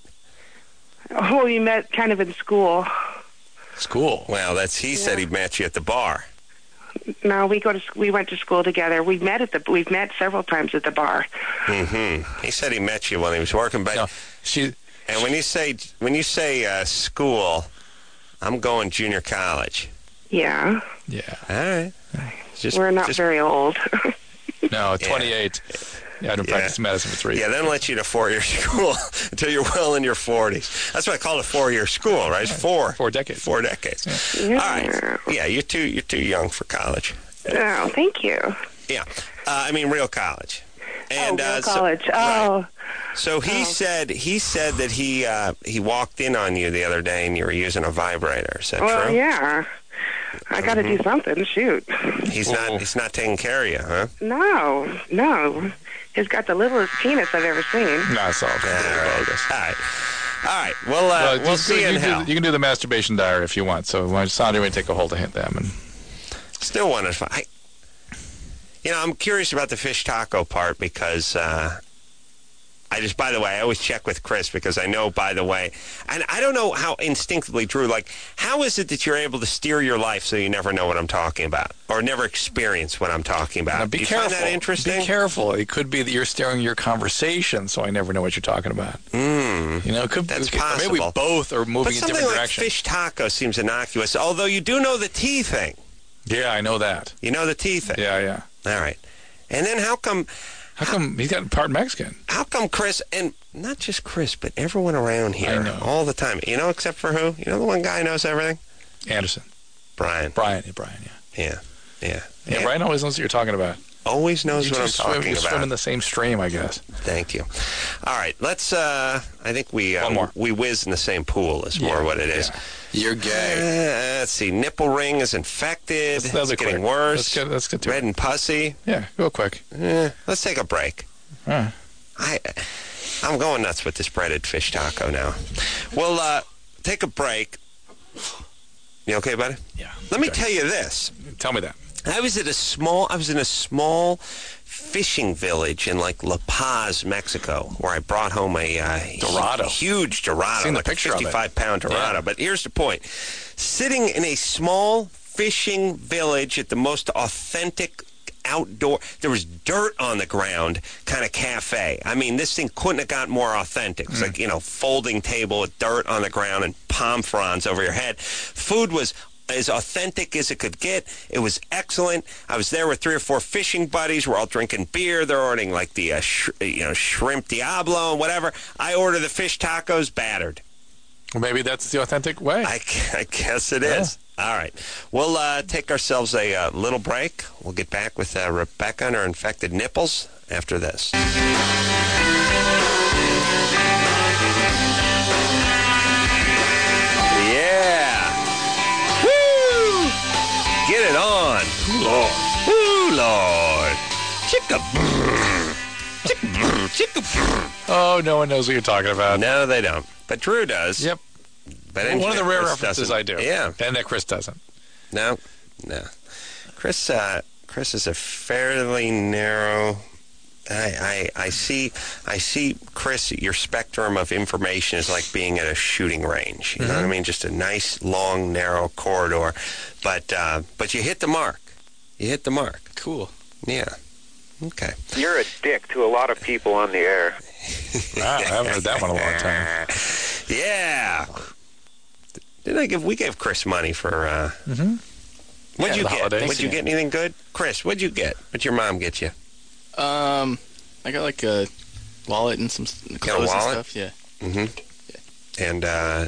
Oh, we met kind of in school. School. Well, that's he said he met you at the bar. No, we go to we went to school together. We met at the we've met several times at the bar. Mm-hmm. He said he met you when he was working, but No, she. and when you say when you say uh, school, I'm going junior college. Yeah, Yeah. All right. Just, we're not just- very old. No, twenty-eight. Yeah, I didn't Yeah. practice medicine for three. Yeah, then let you to four-year school until you're well in your forties. That's why I call it four-year school, right? It's four. Four decades. Four decades. Yeah. All right. Yeah, you're too you're too young for college. Oh, thank you. Yeah, uh, I mean real college. And oh, real uh, so- college. right. oh, So he Oh. said he said that he uh, he walked in on you the other day and you were using a vibrator. Is that well, true? yeah. I got to do something. Shoot. He's not. He's not taking care of you, huh? No, no. He's got the littlest penis I've ever seen. No, it's all All right. All right. All right. Well, uh, Well, we'll just- see you, you in can hell. do, you can do the masturbation diary if you want. So, why- Sandra may take a hold of them. And Still want to find. You know, I'm curious about the fish taco part because uh, I just, by the way, I always check with Chris because I know, by the way, and I don't know how instinctively, Drew, like, how is it that you're able to steer your life so you never know what I'm talking about or never experience what I'm talking about? Now, be Do you careful. find that interesting? Be careful. It could be that you're steering your conversation, so I never know what you're talking about. Mm, You know, it could that's it, possible. Maybe we both are moving but in something different like directions. fish taco seems innocuous, although you do know the tea thing. Yeah, I know that. You know the tea thing. Yeah, yeah. All right. And then how come... How come he's got part Mexican? How come Chris, and not just Chris, but everyone around here, I know. all the time, you know, except for who? You know the one guy who knows everything? Anderson. Brian. Brian, yeah, Brian, yeah. Yeah, yeah. Yeah, Brian always knows what you're talking about. Always knows You what I'm just swim, talking you about. swim in the same stream, I guess. Thank you. All right, let's, uh, I think we, uh, One more. we whiz in the same pool is more Yeah, what it is. yeah. You're gay. Uh, let's see, nipple ring is infected. Let's- let's it's be getting quick. worse. Let's get- let's get to Red and pussy. Yeah, go quick. Eh, let's take a break. All right. I, I'm going nuts with this breaded fish taco now. We'll uh, take a break. You okay, buddy? Yeah. Let me okay. tell you this. Tell me that. I was at a small. I was in a small fishing village in like La Paz, Mexico, where I brought home a uh, Dorado. huge Dorado, Seen the like picture a of it. fifty-five pound Dorado. Yeah. But here's the point: sitting in a small fishing village at the most authentic outdoor, there was dirt on the ground kind of cafe. I mean, this thing couldn't have got more authentic. It was like, you know, folding table with dirt on the ground and palm fronds over your head. Food was as authentic as it could get. It was excellent. I was there with three or four fishing buddies. We're all drinking beer. They're ordering like the uh, sh- you know shrimp Diablo and whatever. I order the fish tacos battered. Well, maybe that's the authentic way. I, I guess it is. All right. We'll uh, take ourselves a uh, little break. We'll get back with uh, Rebecca and her infected nipples after this. Yeah. Woo! Get it on. Lord. Woo, Lord. Chicka. Chicka. Chicka. Oh, no one knows what you're talking about. No, they don't. But Drew does. Yep. But Well, one of the rare Chris references doesn't. I do. Yeah. And that Chris doesn't. No, no. Chris, uh, Chris is a fairly narrow. I, I, I see, I see, Chris. Your spectrum of information is like being at a shooting range. You know what I mean? Just a nice, long, narrow corridor, but, uh, but you hit the mark. You hit the mark. Cool. Yeah. Okay. You're a dick to a lot of people on the air. Wow, I haven't heard that one in a long time. Yeah. Didn't I give? We gave Chris money for. Uh, Mm-hmm. What'd Yeah, you the get? holidays. What'd you get? Anything good, Chris? What'd you get? What'd your mom get you? Um, I got like a wallet and some s- clothes and wallet? stuff. Yeah. Mm-hmm. And uh,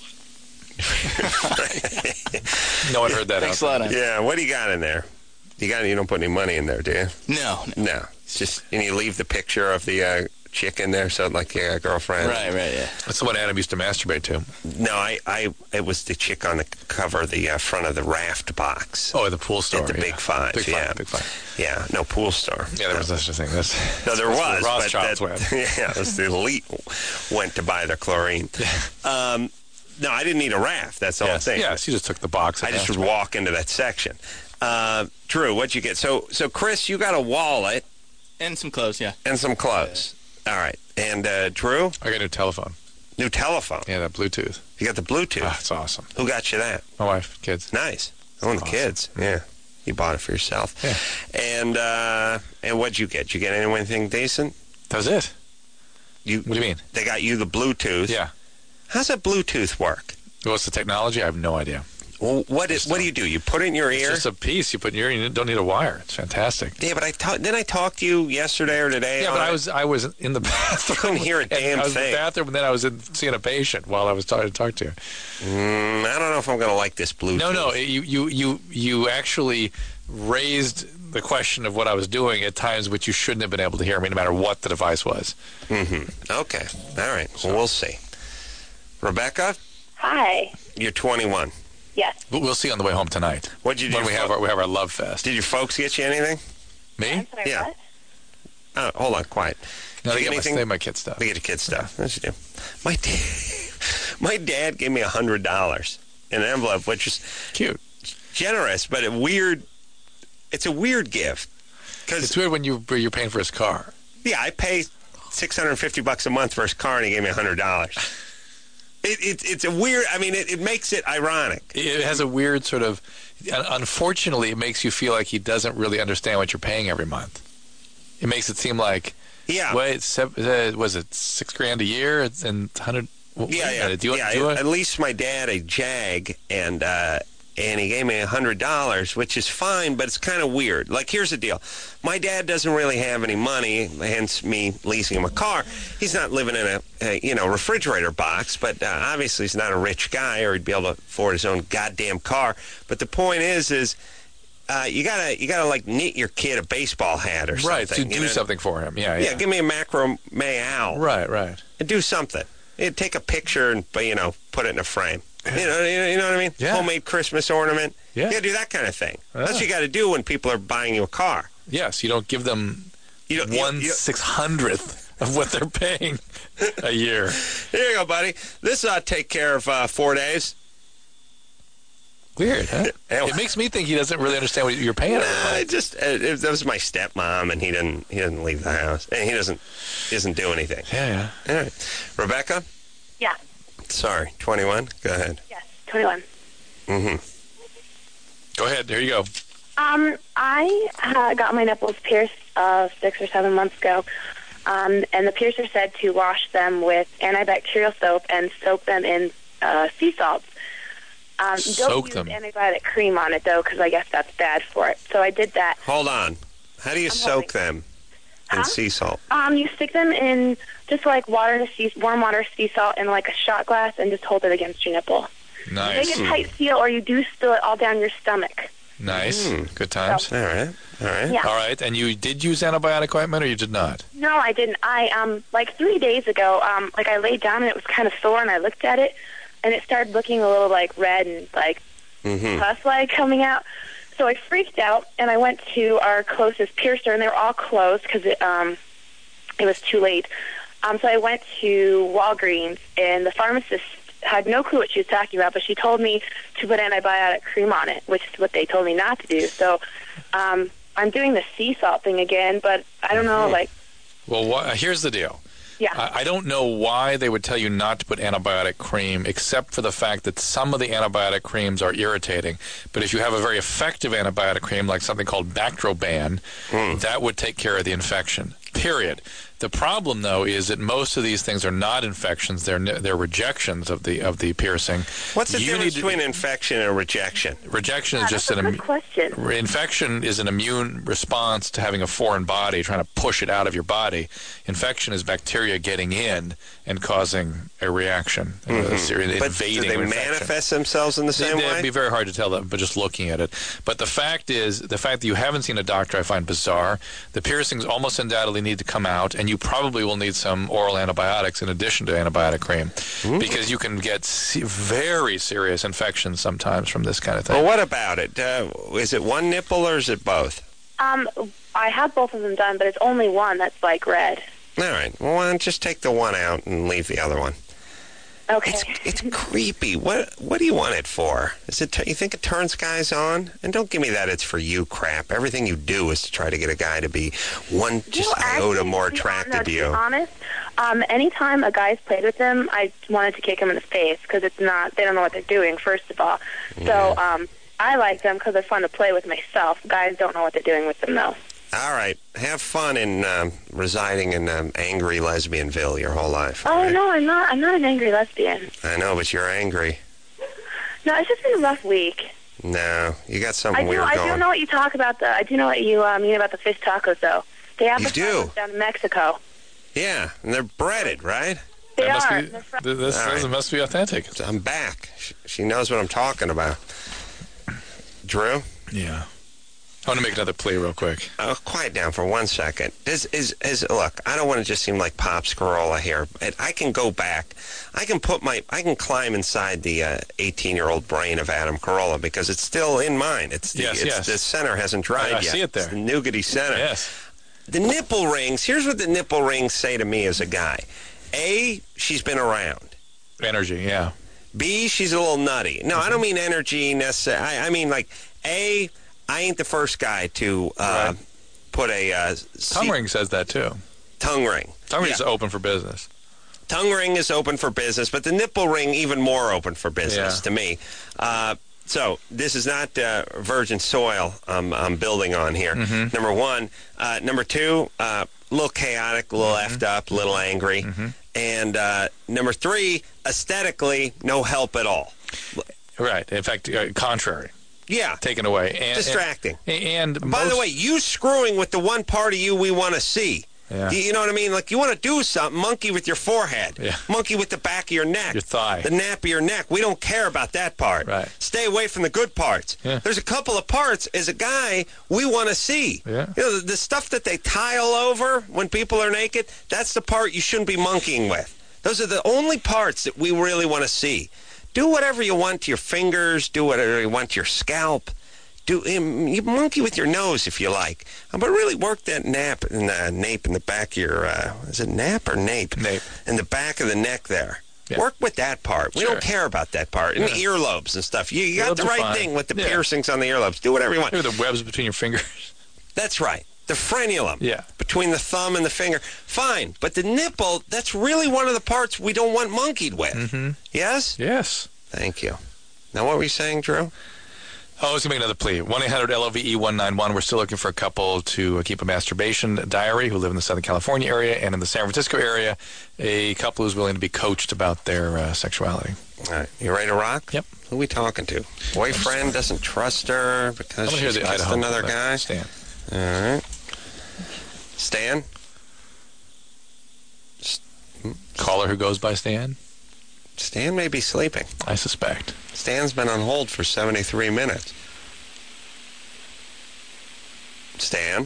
No one heard that. Thanks out a lot. there. Ann. yeah, what do you got in there? You got? You don't put any money in there, do you? No, no. No. It's just and you leave the picture of the uh, chick in there, so like your girlfriend. Right, right, yeah. That's the one Adam used to masturbate to. No, I, I, it was the chick on the cover, the uh, front of the Raft box. Oh, at the pool store. At the yeah. Big Five, Big yeah. Five, Big Five. Yeah, no pool store. Yeah, there was such a thing. That's, No, there that's was. where but Rothschilds that, went. Yeah, it was the elite went to buy their chlorine. Um, no, I didn't need a raft. That's the whole Yes, thing. yes, you just took the box. I just would walk into that section. Uh, Drew, what'd you get? So, so Chris, you got a wallet And some clothes, yeah. and some clothes. All right. And uh, Drew, I got a new telephone. new telephone. Yeah, that Bluetooth. You got the Bluetooth. Ah, it's awesome. Who got you that? My wife, kids. Nice. Oh, the awesome. kids. Yeah. You bought it for yourself. Yeah. And uh, and what'd you get? Did you get anything decent? That was it. You. What do you mean? They got you the Bluetooth. Yeah. How's that Bluetooth work? What's the technology? I have no idea. Well, what is? What do you do? You put it in your It's ear? just a piece you put in your ear. You don't need a wire. It's fantastic. Yeah, but I ta- didn't I talk to you yesterday or today? Yeah, on but I it? was I was in the bathroom. couldn't hear a and damn I was in thing. the bathroom, and then I was in, seeing a patient while I was trying to talk to you. Mm, I don't know if I'm going to like this Bluetooth. No, no, you you you you actually raised the question of what I was doing at times which you shouldn't have been able to hear me, no matter what the device was. Mm-hmm. Okay. All right. Well, we'll see. Rebecca, Hi. you're twenty-one. Yes. But we'll see on the way home tonight. What'd you do? When we have our we have our love fest. Did your folks get you anything? Me? I'm sorry, Yeah. what? Oh, hold on, quiet. No, Did they you get, my, anything? they get my kid stuff. They get your kid stuff. That's what you do. My dad, my dad gave me a hundred dollars in an envelope, which is cute, generous, but a weird. It's a weird gift. Cause it's weird when you you're paying for his car. Yeah, I pay six hundred and fifty bucks a month for his car, and he gave me a hundred dollars. It, it, it's a weird. I mean, it, it makes it ironic. It has a weird sort of. Unfortunately, it makes you feel like he doesn't really understand what you're paying every month. It makes it seem like. Yeah. Wait, seven, uh, was it six grand a year and hundred? Yeah, yeah. Do you, yeah do you, at least my dad a Jag, and uh, and he gave me a hundred dollars, which is fine, but it's kind of weird. Like, here's the deal: my dad doesn't really have any money, hence me leasing him a car. He's not living in a, a you know refrigerator box, but uh, obviously he's not a rich guy, or he'd be able to afford his own goddamn car. But the point is, is Uh, you gotta, you gotta like knit your kid a baseball hat or something. right, to do you know? something for him. Yeah, yeah, yeah. give me a macrame owl. Right, right. And do something. And take a picture and, you know, put it in a frame. You know, you know what I mean? Yeah. Homemade Christmas ornament. Yeah. You gotta do that kind of thing. Ah. That's what you gotta do when people are buying you a car. Yes, you don't give them You don't, you- one you- six hundredth of what they're paying a year. Here you go, buddy. This ought to take care of uh, four days. Weird, huh? It makes me think he doesn't really understand what you're paying. Nah, I just uh, it, that was my stepmom, and he didn't he didn't leave the house, and he doesn't he doesn't do anything. Yeah, yeah. All right, Rebecca. Yeah. Sorry, twenty-one. Go ahead. Yes. twenty-one. Mm-hmm. Go ahead. There you go. Um, I uh, got my nipples pierced uh, six or seven months ago, um, and the piercer said to wash them with antibacterial soap and soak them in uh, sea salts. Um, don't Soak use them. antibiotic cream on it, though, because I guess that's bad for it. So I did that. Hold on. How do you I'm soak them in Huh? sea salt? Um, you stick them in just like water, and sea, warm water, sea salt, in like a shot glass, and just hold it against your nipple. Nice. Make a tight seal, or you do spill it all down your stomach. Nice. Mm. Good times. All right. All right. Yeah. All right. And you did use antibiotic ointment, or you did not? No, I didn't. I um like three days ago, um, like I laid down and it was kind of sore, and I looked at it, and it started looking a little like red and like Mm-hmm. pus like coming out. So I freaked out, and I went to our closest piercer, and they were all closed because it um it was too late. Um, so I went to Walgreens, and the pharmacist had no clue what she was talking about, but she told me to put antibiotic cream on it, which is what they told me not to do. So um, I'm doing the sea salt thing again, but I don't know, like, Well, wh- here's the deal. yeah. I, I don't know why they would tell you not to put antibiotic cream, except for the fact that some of the antibiotic creams are irritating. But if you have a very effective antibiotic cream, like something called Bactroban, that would take care of the infection. Period. The problem, though, is that most of these things are not infections; they're they're rejections of the of the piercing. What's the You difference need to- between infection and rejection? Rejection is Yeah, just that's an a im- good question. infection is an immune response to having a foreign body trying to push it out of your body. Infection is bacteria getting in and causing a reaction, Mhm. a series But invading do they infection. manifest themselves in the same It'd way? be very hard to tell that, but just looking at it. But the fact is, the fact that you haven't seen a doctor, I find bizarre. The piercings almost undoubtedly need to come out, and you probably will need some oral antibiotics in addition to antibiotic cream, because you can get se- very serious infections sometimes from this kind of thing. Well, what about it? Uh, is it one nipple or is it both? Um, I have both of them done, but it's only one that's like red. All right. Well, why don't just take the one out and leave the other one? Okay. It's, it's creepy. What What do you want it for? Is it? T- you think it turns guys on? And don't give me that it's for you crap. Everything you do is to try to get a guy to be one just No, iota actually, more to be attracted hon- to no, you. To be honest, um, anytime a guy's played with them, I wanted to kick him in the face because it's not. They don't know what they're doing. First of all, so um, I like them because they're fun to play with myself. Guys don't know what they're doing with them though. All right. Have fun in um, residing in um, angry Lesbianville your whole life. Oh no, I'm not. I'm not an angry lesbian. I know, but you're angry. No, it's just been a rough week. No, you got I something do. weird I going. do know what you talk about. The. I do know what you uh, mean about the fish tacos, though. They have You the do? tacos down in Mexico. Yeah, and they're breaded, right? They That must are. be- They're fr- th- this, All this right. must be authentic. I'm back. She, she knows what I'm talking about. Drew? Yeah. I want to make another plea real quick. Uh, quiet down for one second. Is, is, is, look, I don't want to just seem like Pops Carolla here. But I can go back. I can put my, I can climb inside the uh, eighteen-year-old brain of Adam Carolla because it's still in mine. It's the, Yes, it's, yes. the center hasn't dried I- I yet. see it there. It's the nougaty center. Yes. The nipple rings, here's what the nipple rings say to me as a guy. A, she's been around. Energy, yeah. B, she's a little nutty. No, I don't mean energy necessarily. I, I mean, like, A, I ain't the first guy to uh, Right. put a... Uh, Tongue se- ring says that, too. Tongue ring. Tongue ring Yeah. is open for business. Tongue ring is open for business, but the nipple ring even more open for business Yeah. to me. Uh, so this is not uh, virgin soil I'm, I'm building on here. Mhm. Number one. Uh, number two, uh, a little chaotic, a little Mm-hmm. effed up, a little angry. And uh, number three, aesthetically, no help at all. Right. In fact, uh, contrary. Yeah. Taken away. And, Distracting. And, and By the most- way, you screwing with the one part of you we want to see. Yeah. You, you know what I mean? Like, you want to do something, monkey with your forehead. Yeah. Monkey with the back of your neck. Your thigh. The nape of your neck. We don't care about that part. Right. Stay away from the good parts. Yeah. There's a couple of parts, as a guy, we want to see. Yeah. You know, the, the stuff that they tile over when people are naked, that's the part you shouldn't be monkeying with. Those are the only parts that we really want to see. Do whatever you want to your fingers. Do whatever you want to your scalp. Do um, you monkey with your nose if you like, uh, but really work that nap and uh, nape in the back of your. Uh, is it nap or nape? Nape. In the back of the neck there. Yeah. Work with that part. We Sure. don't care about that part. And the Yeah. earlobes and stuff. You, you got Earlobes the are right fine. thing with the Yeah. piercings on the earlobes. Do whatever you want. Maybe the webs between your fingers. That's right. The frenulum. Yeah. Between the thumb and the finger. Fine. But the nipple, that's really one of the parts we don't want monkeyed with. Mm-hmm. Yes? Yes. Thank you. Now, what were you saying, Drew? Oh, I was going to make another plea. one eight hundred L O V E one nine one. We're still looking for a couple to uh, keep a masturbation diary who live in the Southern California area and in the San Francisco area. A couple who's willing to be coached about their uh, sexuality. All right. You ready to rock? Yep. Who are we talking to? Boyfriend doesn't trust her I'm because going to hear she's the kissed Idaho. another uh, guy? Stan. All right. Stan? Caller who goes by Stan? Stan may be sleeping. I suspect. Stan's been on hold for seventy-three minutes. Stan?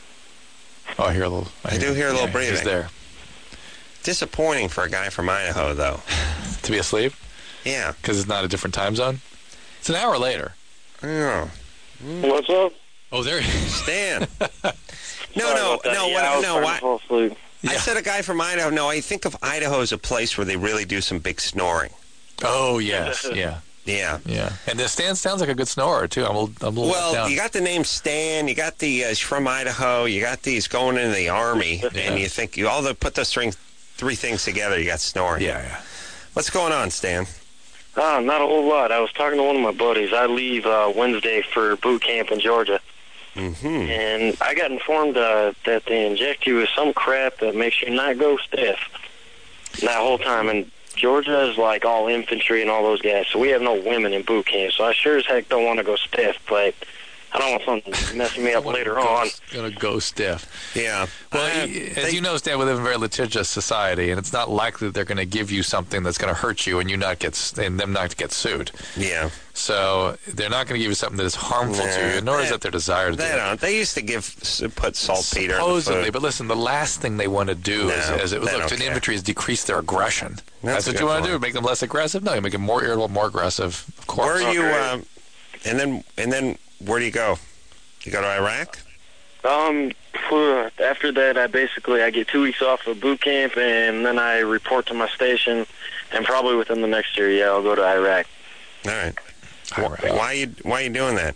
Oh, I hear a little. I do hear a little yeah, breathing. He's there. Disappointing for a guy from Idaho, though. To be asleep? Yeah. Because it's not a different time zone? It's an hour later. Oh. What's up? Oh, there he is. Stan. No, Sorry no, about that. no, Yeah, what, I was no. trying Why, to fall asleep. I said a guy from Idaho. No, I think of Idaho as a place where they really do some big snoring. Oh, yes. Yeah. Yeah. Yeah. And this Stan sounds like a good snorer, too. I'm a little, I'm a little let Well, down. you got the name Stan. You got the uh, he's from Idaho. You got these going into the army, and you think you all the put those three, three things together. You got snoring. Yeah, yeah. What's going on, Stan? Uh, not a whole lot. I was talking to one of my buddies. I leave uh, Wednesday for boot camp in Georgia. Mm-hmm. And I got informed uh, that they inject you with some crap that makes you not go stiff that whole time. And Georgia is like all infantry and all those guys, so we have no women in boot camp. So I sure as heck don't want to go stiff, but I don't want something messing me up later on. Going to go stiff. Yeah. Well, Uh, y- as they- you know, Stan, we live in a very litigious society, and it's not likely that they're going to give you something that's going to hurt you and you not get s- and them not get sued. Yeah. So they're not going to give you something that is harmful to Nah, you, nor is they- that their desire to They do it. don't. They used to give put saltpeter in the Supposedly, food. but listen, the last thing they want to do is, No, is it, they look, don't to the care. infantry is decrease their aggression. That's That's, a what good you want to point. do. Make them less aggressive? No, you make them more irritable, more aggressive. Of course. Where are you? Okay. Um, and then and then where do you go? You go to Iraq? Um, phew, after that, I basically I get two weeks off of boot camp, and then I report to my station, and probably within the next year, yeah, I'll go to Iraq. All right. Iraq. Wh- Why you Why you doing that?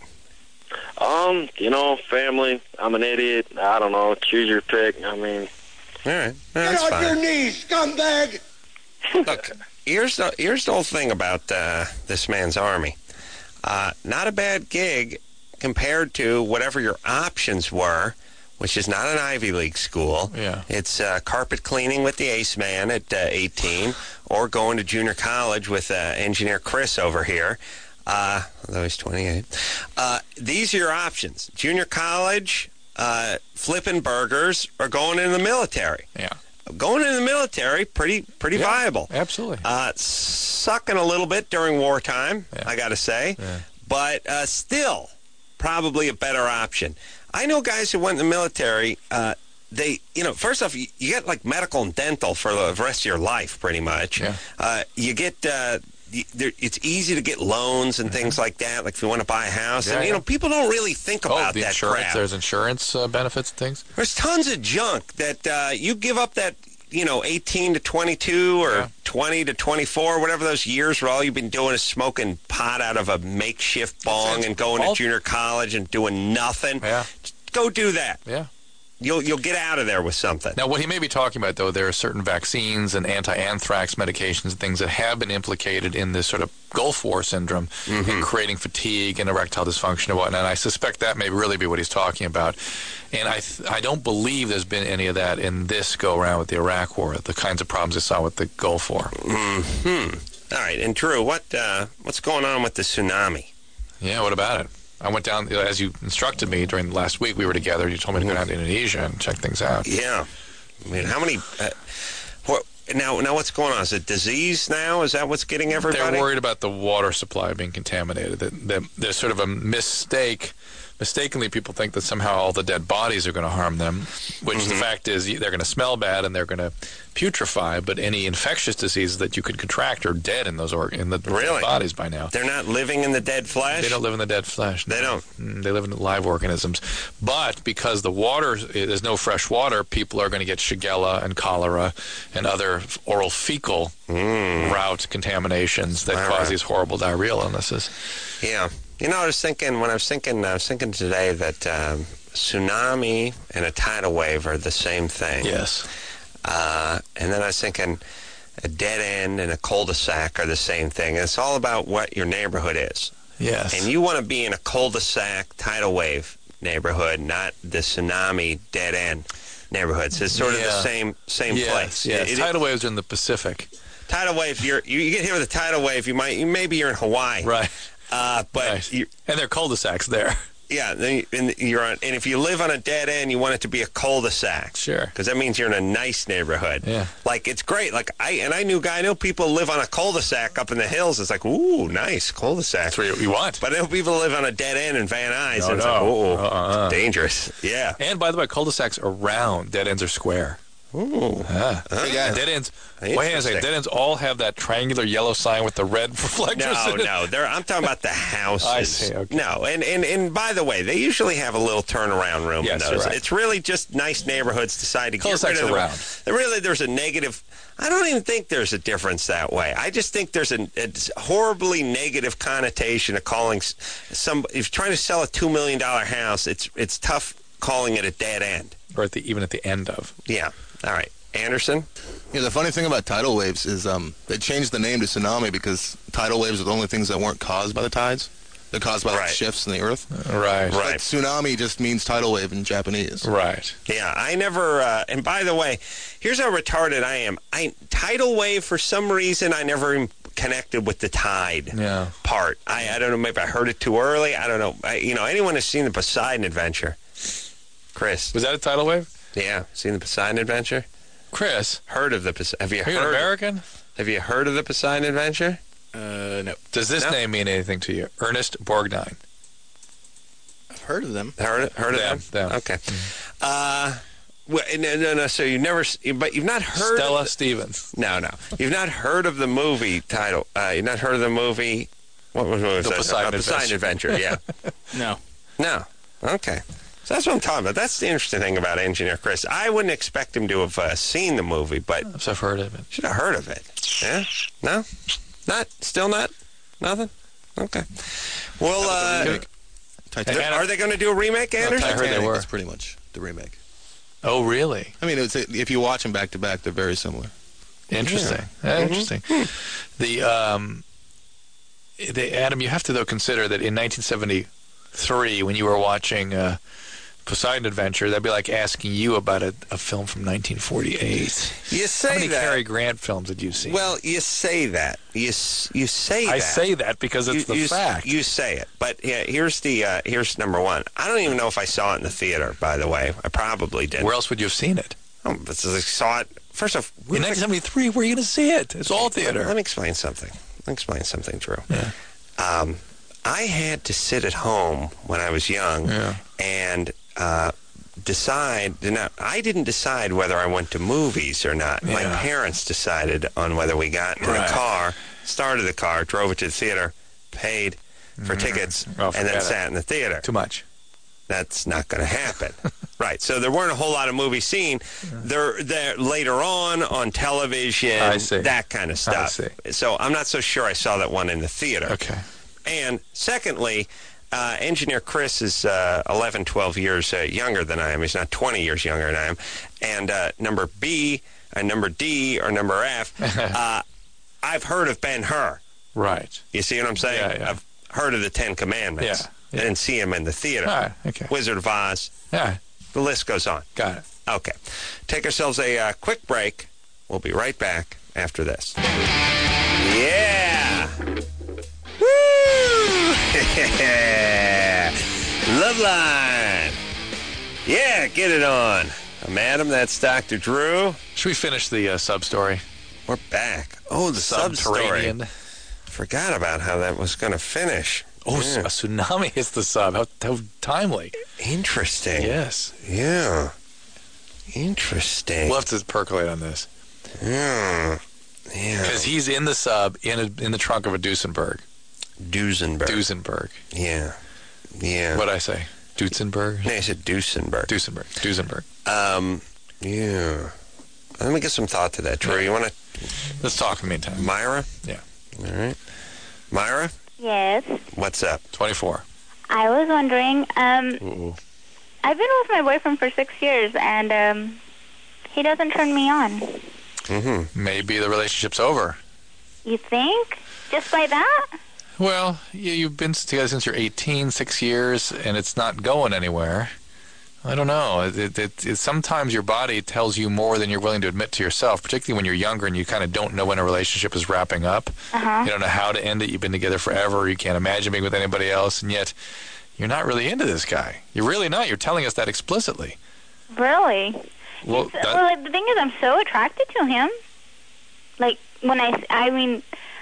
Um, you know, family. I'm an idiot. I don't know. Choose your pick. I mean, All right. No, that's fine. knees, scumbag! Look, here's the here's the whole thing about uh, this man's army. Uh, not a bad gig compared to whatever your options were, which is not an Ivy League school. Yeah. It's uh, carpet cleaning with the ace man at uh, eighteen, or going to junior college with uh, engineer Chris over here. Uh, although he's twenty-eight. Uh, these are your options: junior college, uh, flipping burgers, or going into the military. Yeah. Going into the military, pretty pretty Yeah, viable. Absolutely. Uh, sucking a little bit during wartime, Yeah. I got to say. Yeah. But uh, still, probably a better option. I know guys who went in the military. Uh, they, you know, first off, you, you get like medical and dental for the rest of your life, pretty much. Yeah. Uh, you get. Uh, you, there, it's easy to get loans and things like that. Like if you want to buy a house, Yeah, and you yeah. know, people don't really think about oh, the that insurance. crap. There's insurance uh, benefits and things. There's tons of junk that uh, you give up that, you know, eighteen to twenty-two or Yeah. twenty to twenty-four, whatever those years where all you've been doing is smoking pot out of a makeshift bong It's and going all- to junior college and doing nothing. Yeah. Just go do that. Yeah. You'll you'll get out of there with something. Now, what he may be talking about, though, there are certain vaccines and anti-anthrax medications and things that have been implicated in this sort of Gulf War syndrome in creating fatigue and erectile dysfunction and whatnot. And I suspect that may really be what he's talking about. And I th- I don't believe there's been any of that in this go-around with the Iraq War, the kinds of problems I saw with the Gulf War. Hmm. All right. And Drew, what uh, what's going on with the tsunami? Yeah, what about it? I went down, as you instructed me during the last week we were together. You told me to go down to Indonesia and check things out. Yeah. I mean, how many... Uh, what, now, now, what's going on? Is it disease now? Is that what's getting everybody? They're worried about the water supply being contaminated. That, that there's sort of a mistake. Mistakenly, people think that somehow all the dead bodies are going to harm them, which Mm-hmm. the fact is they're going to smell bad and they're going to putrefy. But any infectious diseases that you could contract are dead in those or- in the Really? dead bodies by now. They're not living in the dead flesh? They don't live in the dead flesh. They don't? Mm, They live in live organisms. But because the water, there's no fresh water, people are going to get Shigella and cholera and other oral fecal Mm. route contaminations that All cause right. these horrible diarrheal illnesses. Yeah. You know, I was thinking, when I was thinking, I was thinking today that um, tsunami and a tidal wave are the same thing. Yes. Uh, and then I was thinking a dead end and a cul-de-sac are the same thing. And it's all about what your neighborhood is. Yes. And you want to be in a cul-de-sac tidal wave neighborhood, not the tsunami dead end neighborhoods. It's sort of the Yeah. same same yes, place. Yes. It- it- Tidal waves are in the Pacific. tidal wave. You're, you you get hit with a tidal wave. You might you maybe you're in Hawaii. Right. Uh, but Right. you, And there are cul-de-sacs there. yeah, then you, and you're on. And if you live on a dead end, you want it to be a cul-de-sac. Sure. Because that means you're in a nice neighborhood. Yeah. Like it's great. Like I and I knew guy I know people live on a cul-de-sac up in the hills. It's like ooh, nice cul-de-sac. That's what you want. But I know people live on a dead end in Van Nuys. No, and it's no. like ooh, Uh-uh. dangerous. Yeah. And by the way, cul-de-sacs are round. Dead ends are square. Ooh. Ah. Hey, And dead ends. Wait a Interesting. second. Dead ends all have that triangular yellow sign with the red reflectors. No, in it. no. They're, I'm talking about the houses. I see, okay. No, and, and, and by the way, they usually have a little turnaround room Yes, in you're those. right. It's really just nice neighborhoods decide to get rid Cul-de-sacs of are the round. There Really, there's a negative. I don't even think there's a difference that way. I just think there's a, a horribly negative connotation of calling s- some. If you're trying to sell a two million dollar house, it's it's tough calling it a dead end. Or at the, even at the end of. Yeah. All right, Anderson. Yeah, the funny thing about tidal waves is um, they changed the name to tsunami because tidal waves are the only things that weren't caused by the tides. They're caused by like, Right. shifts in the earth. Right. But Right. tsunami just means tidal wave in Japanese. Right. Yeah, I never. Uh, and by the way, here's how retarded I am. I tidal wave for some reason I never even connected with the tide Yeah. part. I, I don't know. Maybe I heard it too early. I don't know. I, you know, anyone has seen the Poseidon Adventure? Chris. Was that a tidal wave? Yeah, seen the Poseidon Adventure? Chris, Heard of the Pos- Have you are you an heard? American? Have you heard of the Poseidon Adventure? Uh, no. Does this No. name mean anything to you? Ernest Borgnine. I've heard of them. Heard heard of Them, them? them. Okay. Uh, well, no, no, no. So you've never, s- but you've not heard. Stella Of the, Stevens. no, no. You've not heard of the movie title. Uh, you've not heard of the movie. What was, what was The that? Poseidon Uh, Poseidon Adventure. Yeah. No. No. Okay. So that's what I'm talking about. That's the interesting thing about Engineer Chris. I wouldn't expect him to have uh, seen the movie, but So I've heard of it. should have heard of it. Yeah? No? Not? Still not? Nothing? Okay. Well, uh, Remake. Titanic. And- are they going to do a remake, No, Anderson? I heard they Titanic were. is pretty much the remake. Oh, really? I mean, it's, if you watch them back to back, they're very similar. Interesting. Yeah, Interesting. The um, the Adam, you have to though consider that in nineteen seventy-three, when you were watching uh, Poseidon Adventure, that'd be like asking you about a, a film from nineteen forty-eight. You say How many that. Cary Grant films did you see? Well, you say that. You s- you say that. I say that because it's you, the you, s- fact. You say it, but yeah, here's the uh, here's number one. I don't even know if I saw it in the theater. By the way, I probably did. Where else would you have seen it? Oh, but I saw it first off. In nineteen seventy-three, where are you going to see it? It's all theater. Let me explain something. Let me explain something, Drew. Yeah. Um, I had to sit at home when I was young Yeah. and uh, decide. Not, I didn't decide whether I went to movies or not. My Yeah. parents decided on whether we got in Right. a car, started the car, drove it to the theater, paid for Mhm. tickets, Oh, and then forget it. sat in the theater. Too much. That's not going to happen. Right. So there weren't a whole lot of movies seen. They're, they're later on on television, I see. that kind of stuff. I see. So I'm not so sure I saw that one in the theater. Okay. And secondly, uh, Engineer Chris is uh, eleven, twelve years uh, younger than I am. He's not twenty years younger than I am. And uh, number B, uh, number D, or number F, uh, I've heard of Ben-Hur. Right. You see what I'm saying? Yeah, yeah. I've heard of the Ten Commandments. Yeah. I didn't see him in the theater. All right. Okay. Wizard of Oz. Yeah. The list goes on. Got it. Okay. Take ourselves a uh, quick break. We'll be right back after this. Yeah! Woo! Loveline! Yeah, get it on. I'm Adam, that's Doctor Drew. Should we finish the uh, sub story? We're back. Oh, the sub-story. Subterranean. Forgot about how that was going to finish. Oh, Yeah. a tsunami hits the sub. How, how timely. Interesting. Yes. Yeah. Interesting. We'll have to percolate on this. Yeah. Yeah. Because he's in the sub, in a, in the trunk of a Duesenberg. Duesenberg. Duesenberg. Yeah. Yeah. What'd I say? Duesenberg? No, I said Duesenberg. Duesenberg. Duesenberg. Um, yeah. Let me get some thought to that, Drew. Yeah. You want to... Let's talk in the meantime. Myra? Yeah. All right. Myra, Yes. what's up? twenty-four. I was wondering, um, Ooh. I've been with my boyfriend for six years, and um, he doesn't turn me on. Mm-hmm. Maybe the relationship's over. You think? Just by that? Well, you, you've been together since you're eighteen, six years, and it's not going anywhere. I don't know. It, it, it, it, sometimes your body tells you more than you're willing to admit to yourself, particularly when you're younger and you kind of don't know when a relationship is wrapping up. Uh-huh. You don't know how to end it. You've been together forever. You can't imagine being with anybody else, and yet you're not really into this guy. You're really not. You're telling us that explicitly. Really? Well, So- that, well, like, the thing is, I'm so attracted to him. Like, when I, I mean,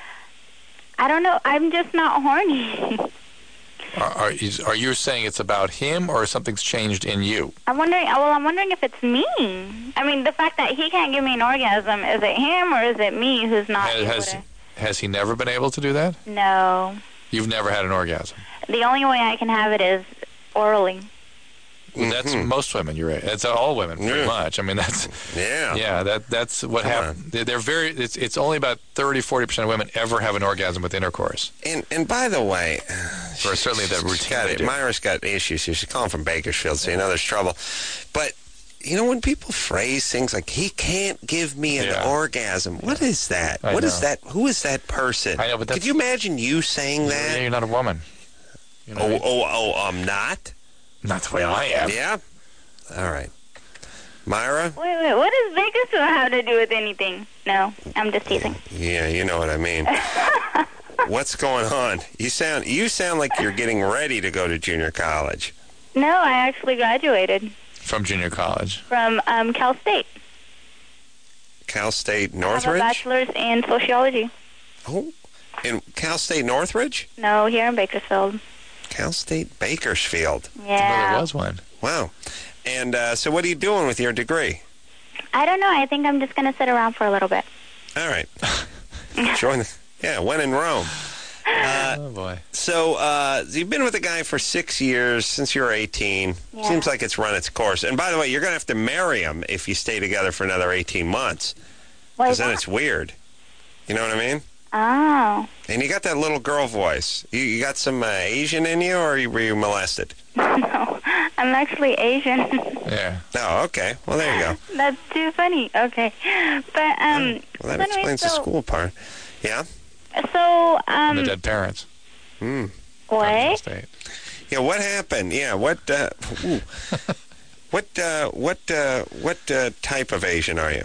I don't know. I'm just not horny. are, are, is, are you saying it's about him or something's changed in you? I'm wondering, well, I'm wondering if it's me. I mean, the fact that he can't give me an orgasm, is it him or is it me who's not Has, able has, to? has he never been able to do that? No. You've never had an orgasm. The only way I can have it is orally. Well, that's most women. You're right. That's all women, pretty Yeah. much. I mean, that's Yeah. yeah. That that's what Come happens. They're, they're very. It's it's only about thirty, forty percent of women ever have an orgasm with intercourse. And and by the way, Or certainly that she's routine got they it. do. Myra's got issues here. She's calling from Bakersfield, so you know there's trouble. But you know when people phrase things like "he can't give me an Yeah. orgasm," what is that? I What is know. that? Who is that person? I know, but could that's- you imagine you saying Yeah, that? you're not a woman. You know what I Oh, mean? oh, oh, I'm not. Not the way I am. Yeah. All right, Myra. Wait, wait, what does Bakersfield have to do with anything? No, I'm just teasing. Yeah, you know what I mean. What's going on? You sound you sound like you're getting ready to go to junior college. No, I actually graduated From junior college. from um, Cal State. Cal State I have a Northridge. bachelor's in sociology. Oh, in Cal State Northridge. No, here in Bakersfield. Cal State Bakersfield. Well, Yeah. there was one. Wow. And uh, so what are you doing with your degree? I don't know. I think I'm just going to sit around for a little bit. All right. Join the, yeah, when in Rome. Uh, Oh boy. so uh, you've been with a guy for six years since you were eighteen. Yeah. Seems like it's run its course. And by the way, you're going to have to marry him if you stay together for another eighteen months. Why Because is then that? it's weird. You know what I mean? Oh. And you got that little girl voice. You, you got some uh, Asian in you, or were you molested? No, I'm actually Asian. Yeah. Oh, okay. Well, there you go. That's too funny. Okay. But, um... Well, that so anyway, explains the so- school part. Yeah? So, And the um... dead parents. Hmm. What? State. Yeah, what happened? Yeah, what, uh, ooh. what, uh, what, uh, what, uh, type of Asian are you?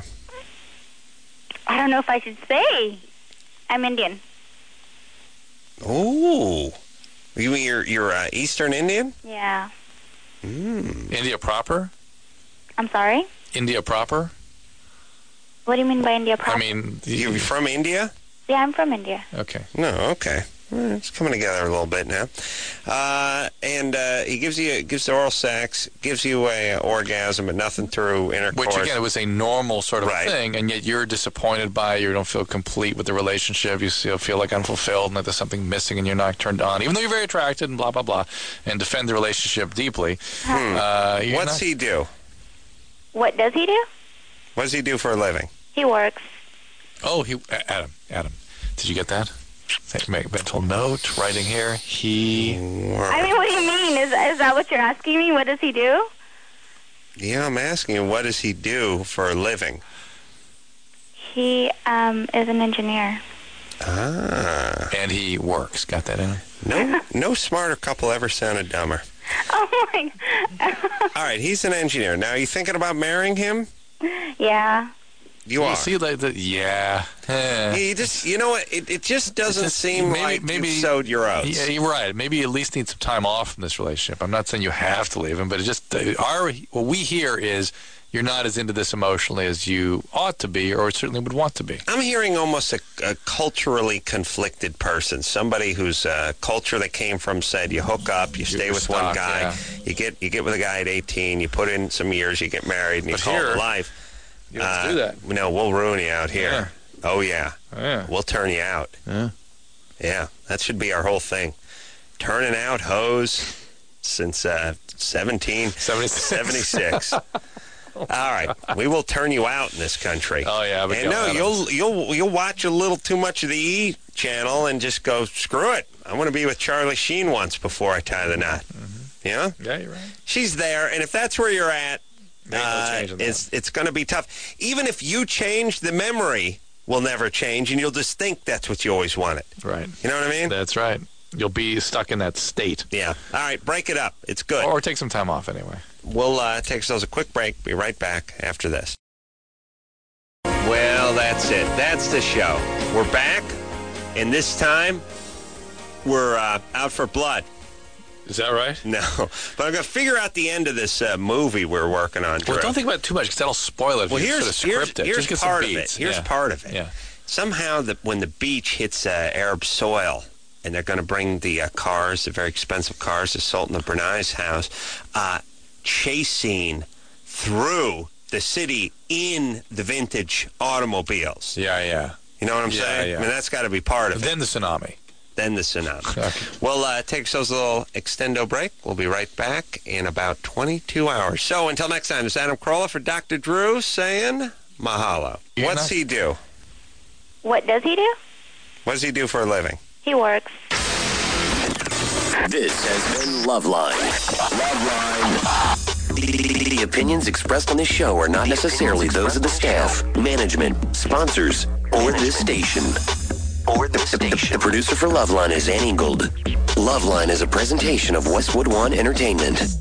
I don't know if I should say. I'm Indian. Ooh. You mean you're, you're, uh, Eastern Indian? Yeah. Hmm. India proper? I'm sorry? India proper? What do you mean by India proper? I mean, You from India? Yeah, I'm from India. okay. No, okay. Well, it's coming together a little bit now. Uh, and uh, he gives you gives the oral sex, gives you a orgasm, but nothing through intercourse. Which, again, it was a normal sort of Right. thing, and yet you're disappointed by it. You don't feel complete with the relationship. You still feel like unfulfilled and that there's something missing and you're not turned on, even though you're very attracted and blah, blah, blah, and defend the relationship deeply. Hmm. Uh, you're What's not- he do? What does he do? What does he do for a living? He works. Oh, he Adam, Adam, did you get that? Make a mental note, writing here. He... I mean, what do you mean? Is is that what you're asking me? What does he do? Yeah, I'm asking you, what does he do for a living? He um is an engineer. Ah. And he works. Got that in? No, no smarter couple ever sounded dumber. Oh my. All right, he's an engineer. Now, are you thinking about marrying him? Yeah. You Well, are. see, like the, yeah. Eh. He just, you know what? It, it just doesn't Just seem maybe- like maybe- you've sowed your oats. Yeah, you're right. Maybe you at least need some time off from this relationship. I'm not saying you have to leave him, but it just uh, our what we hear is you're not as into this emotionally as you ought to be, or certainly would want to be. I'm hearing almost a, a culturally conflicted person, somebody whose uh, culture they came from said you hook up, you stay You're with stuck, one guy, yeah. you get you get with a guy at eighteen, you put in some years, you get married, and you But call here, it life. You don't have to Uh, do that. No, we'll ruin you out here. Yeah. Oh yeah, Yeah. we'll turn you out. Yeah. Yeah, that should be our whole thing. Turning out hoes since uh, seventeen seventy-six. All right, we will turn you out in this country. Oh yeah, but And no, you'll you'll you'll watch a little too much of the E channel and just go screw it. I want to be with Charlie Sheen once before I tie the knot. Mm-hmm. You know? Yeah, you're right. She's there, and if that's where you're at, Ain't no uh, changing that. it's it's going to be tough. Even if you change, the memory will never change, and you'll just think that's what you always wanted. Right. You know what I mean? That's right. You'll be stuck in that state. Yeah. All right, break it up. It's good. Or take some time off anyway. We'll uh, take ourselves a quick break. Be right back after this. Well, that's it. That's the show. We're back, and this time we're uh, out for blood. Is that right? No, but I'm going to figure out the end of this uh, movie we're working on. Well, Drew. don't think about it too much because that'll spoil it. If Well, you here's, sort of here's, script it. here's Just get some part of it. beats. Here's Yeah. part of it. Yeah. Somehow, the, when the beach hits uh, Arab soil, and they're going to bring the uh, cars, the very expensive cars, to Sultan of Brunei's house, uh, chase scene through the city in the vintage automobiles. Yeah, yeah. You know what I'm Yeah, saying? yeah. I mean, that's got to be part of Then it. the tsunami. Then the tsunami. Okay. We'll uh, take ourselves a little extendo break. We'll be right back in about twenty-two hours. So until next time, this is Adam Carolla for Doctor Drew saying mahalo. You're What's not- he do? What does he do? What does he do for a living? He works. This has been Loveline. Loveline. The, the opinions expressed on this show are not necessarily those of the staff, management, sponsors, or this station. Or the station. The producer for Loveline is Annie Gold. Loveline is a presentation of Westwood One Entertainment.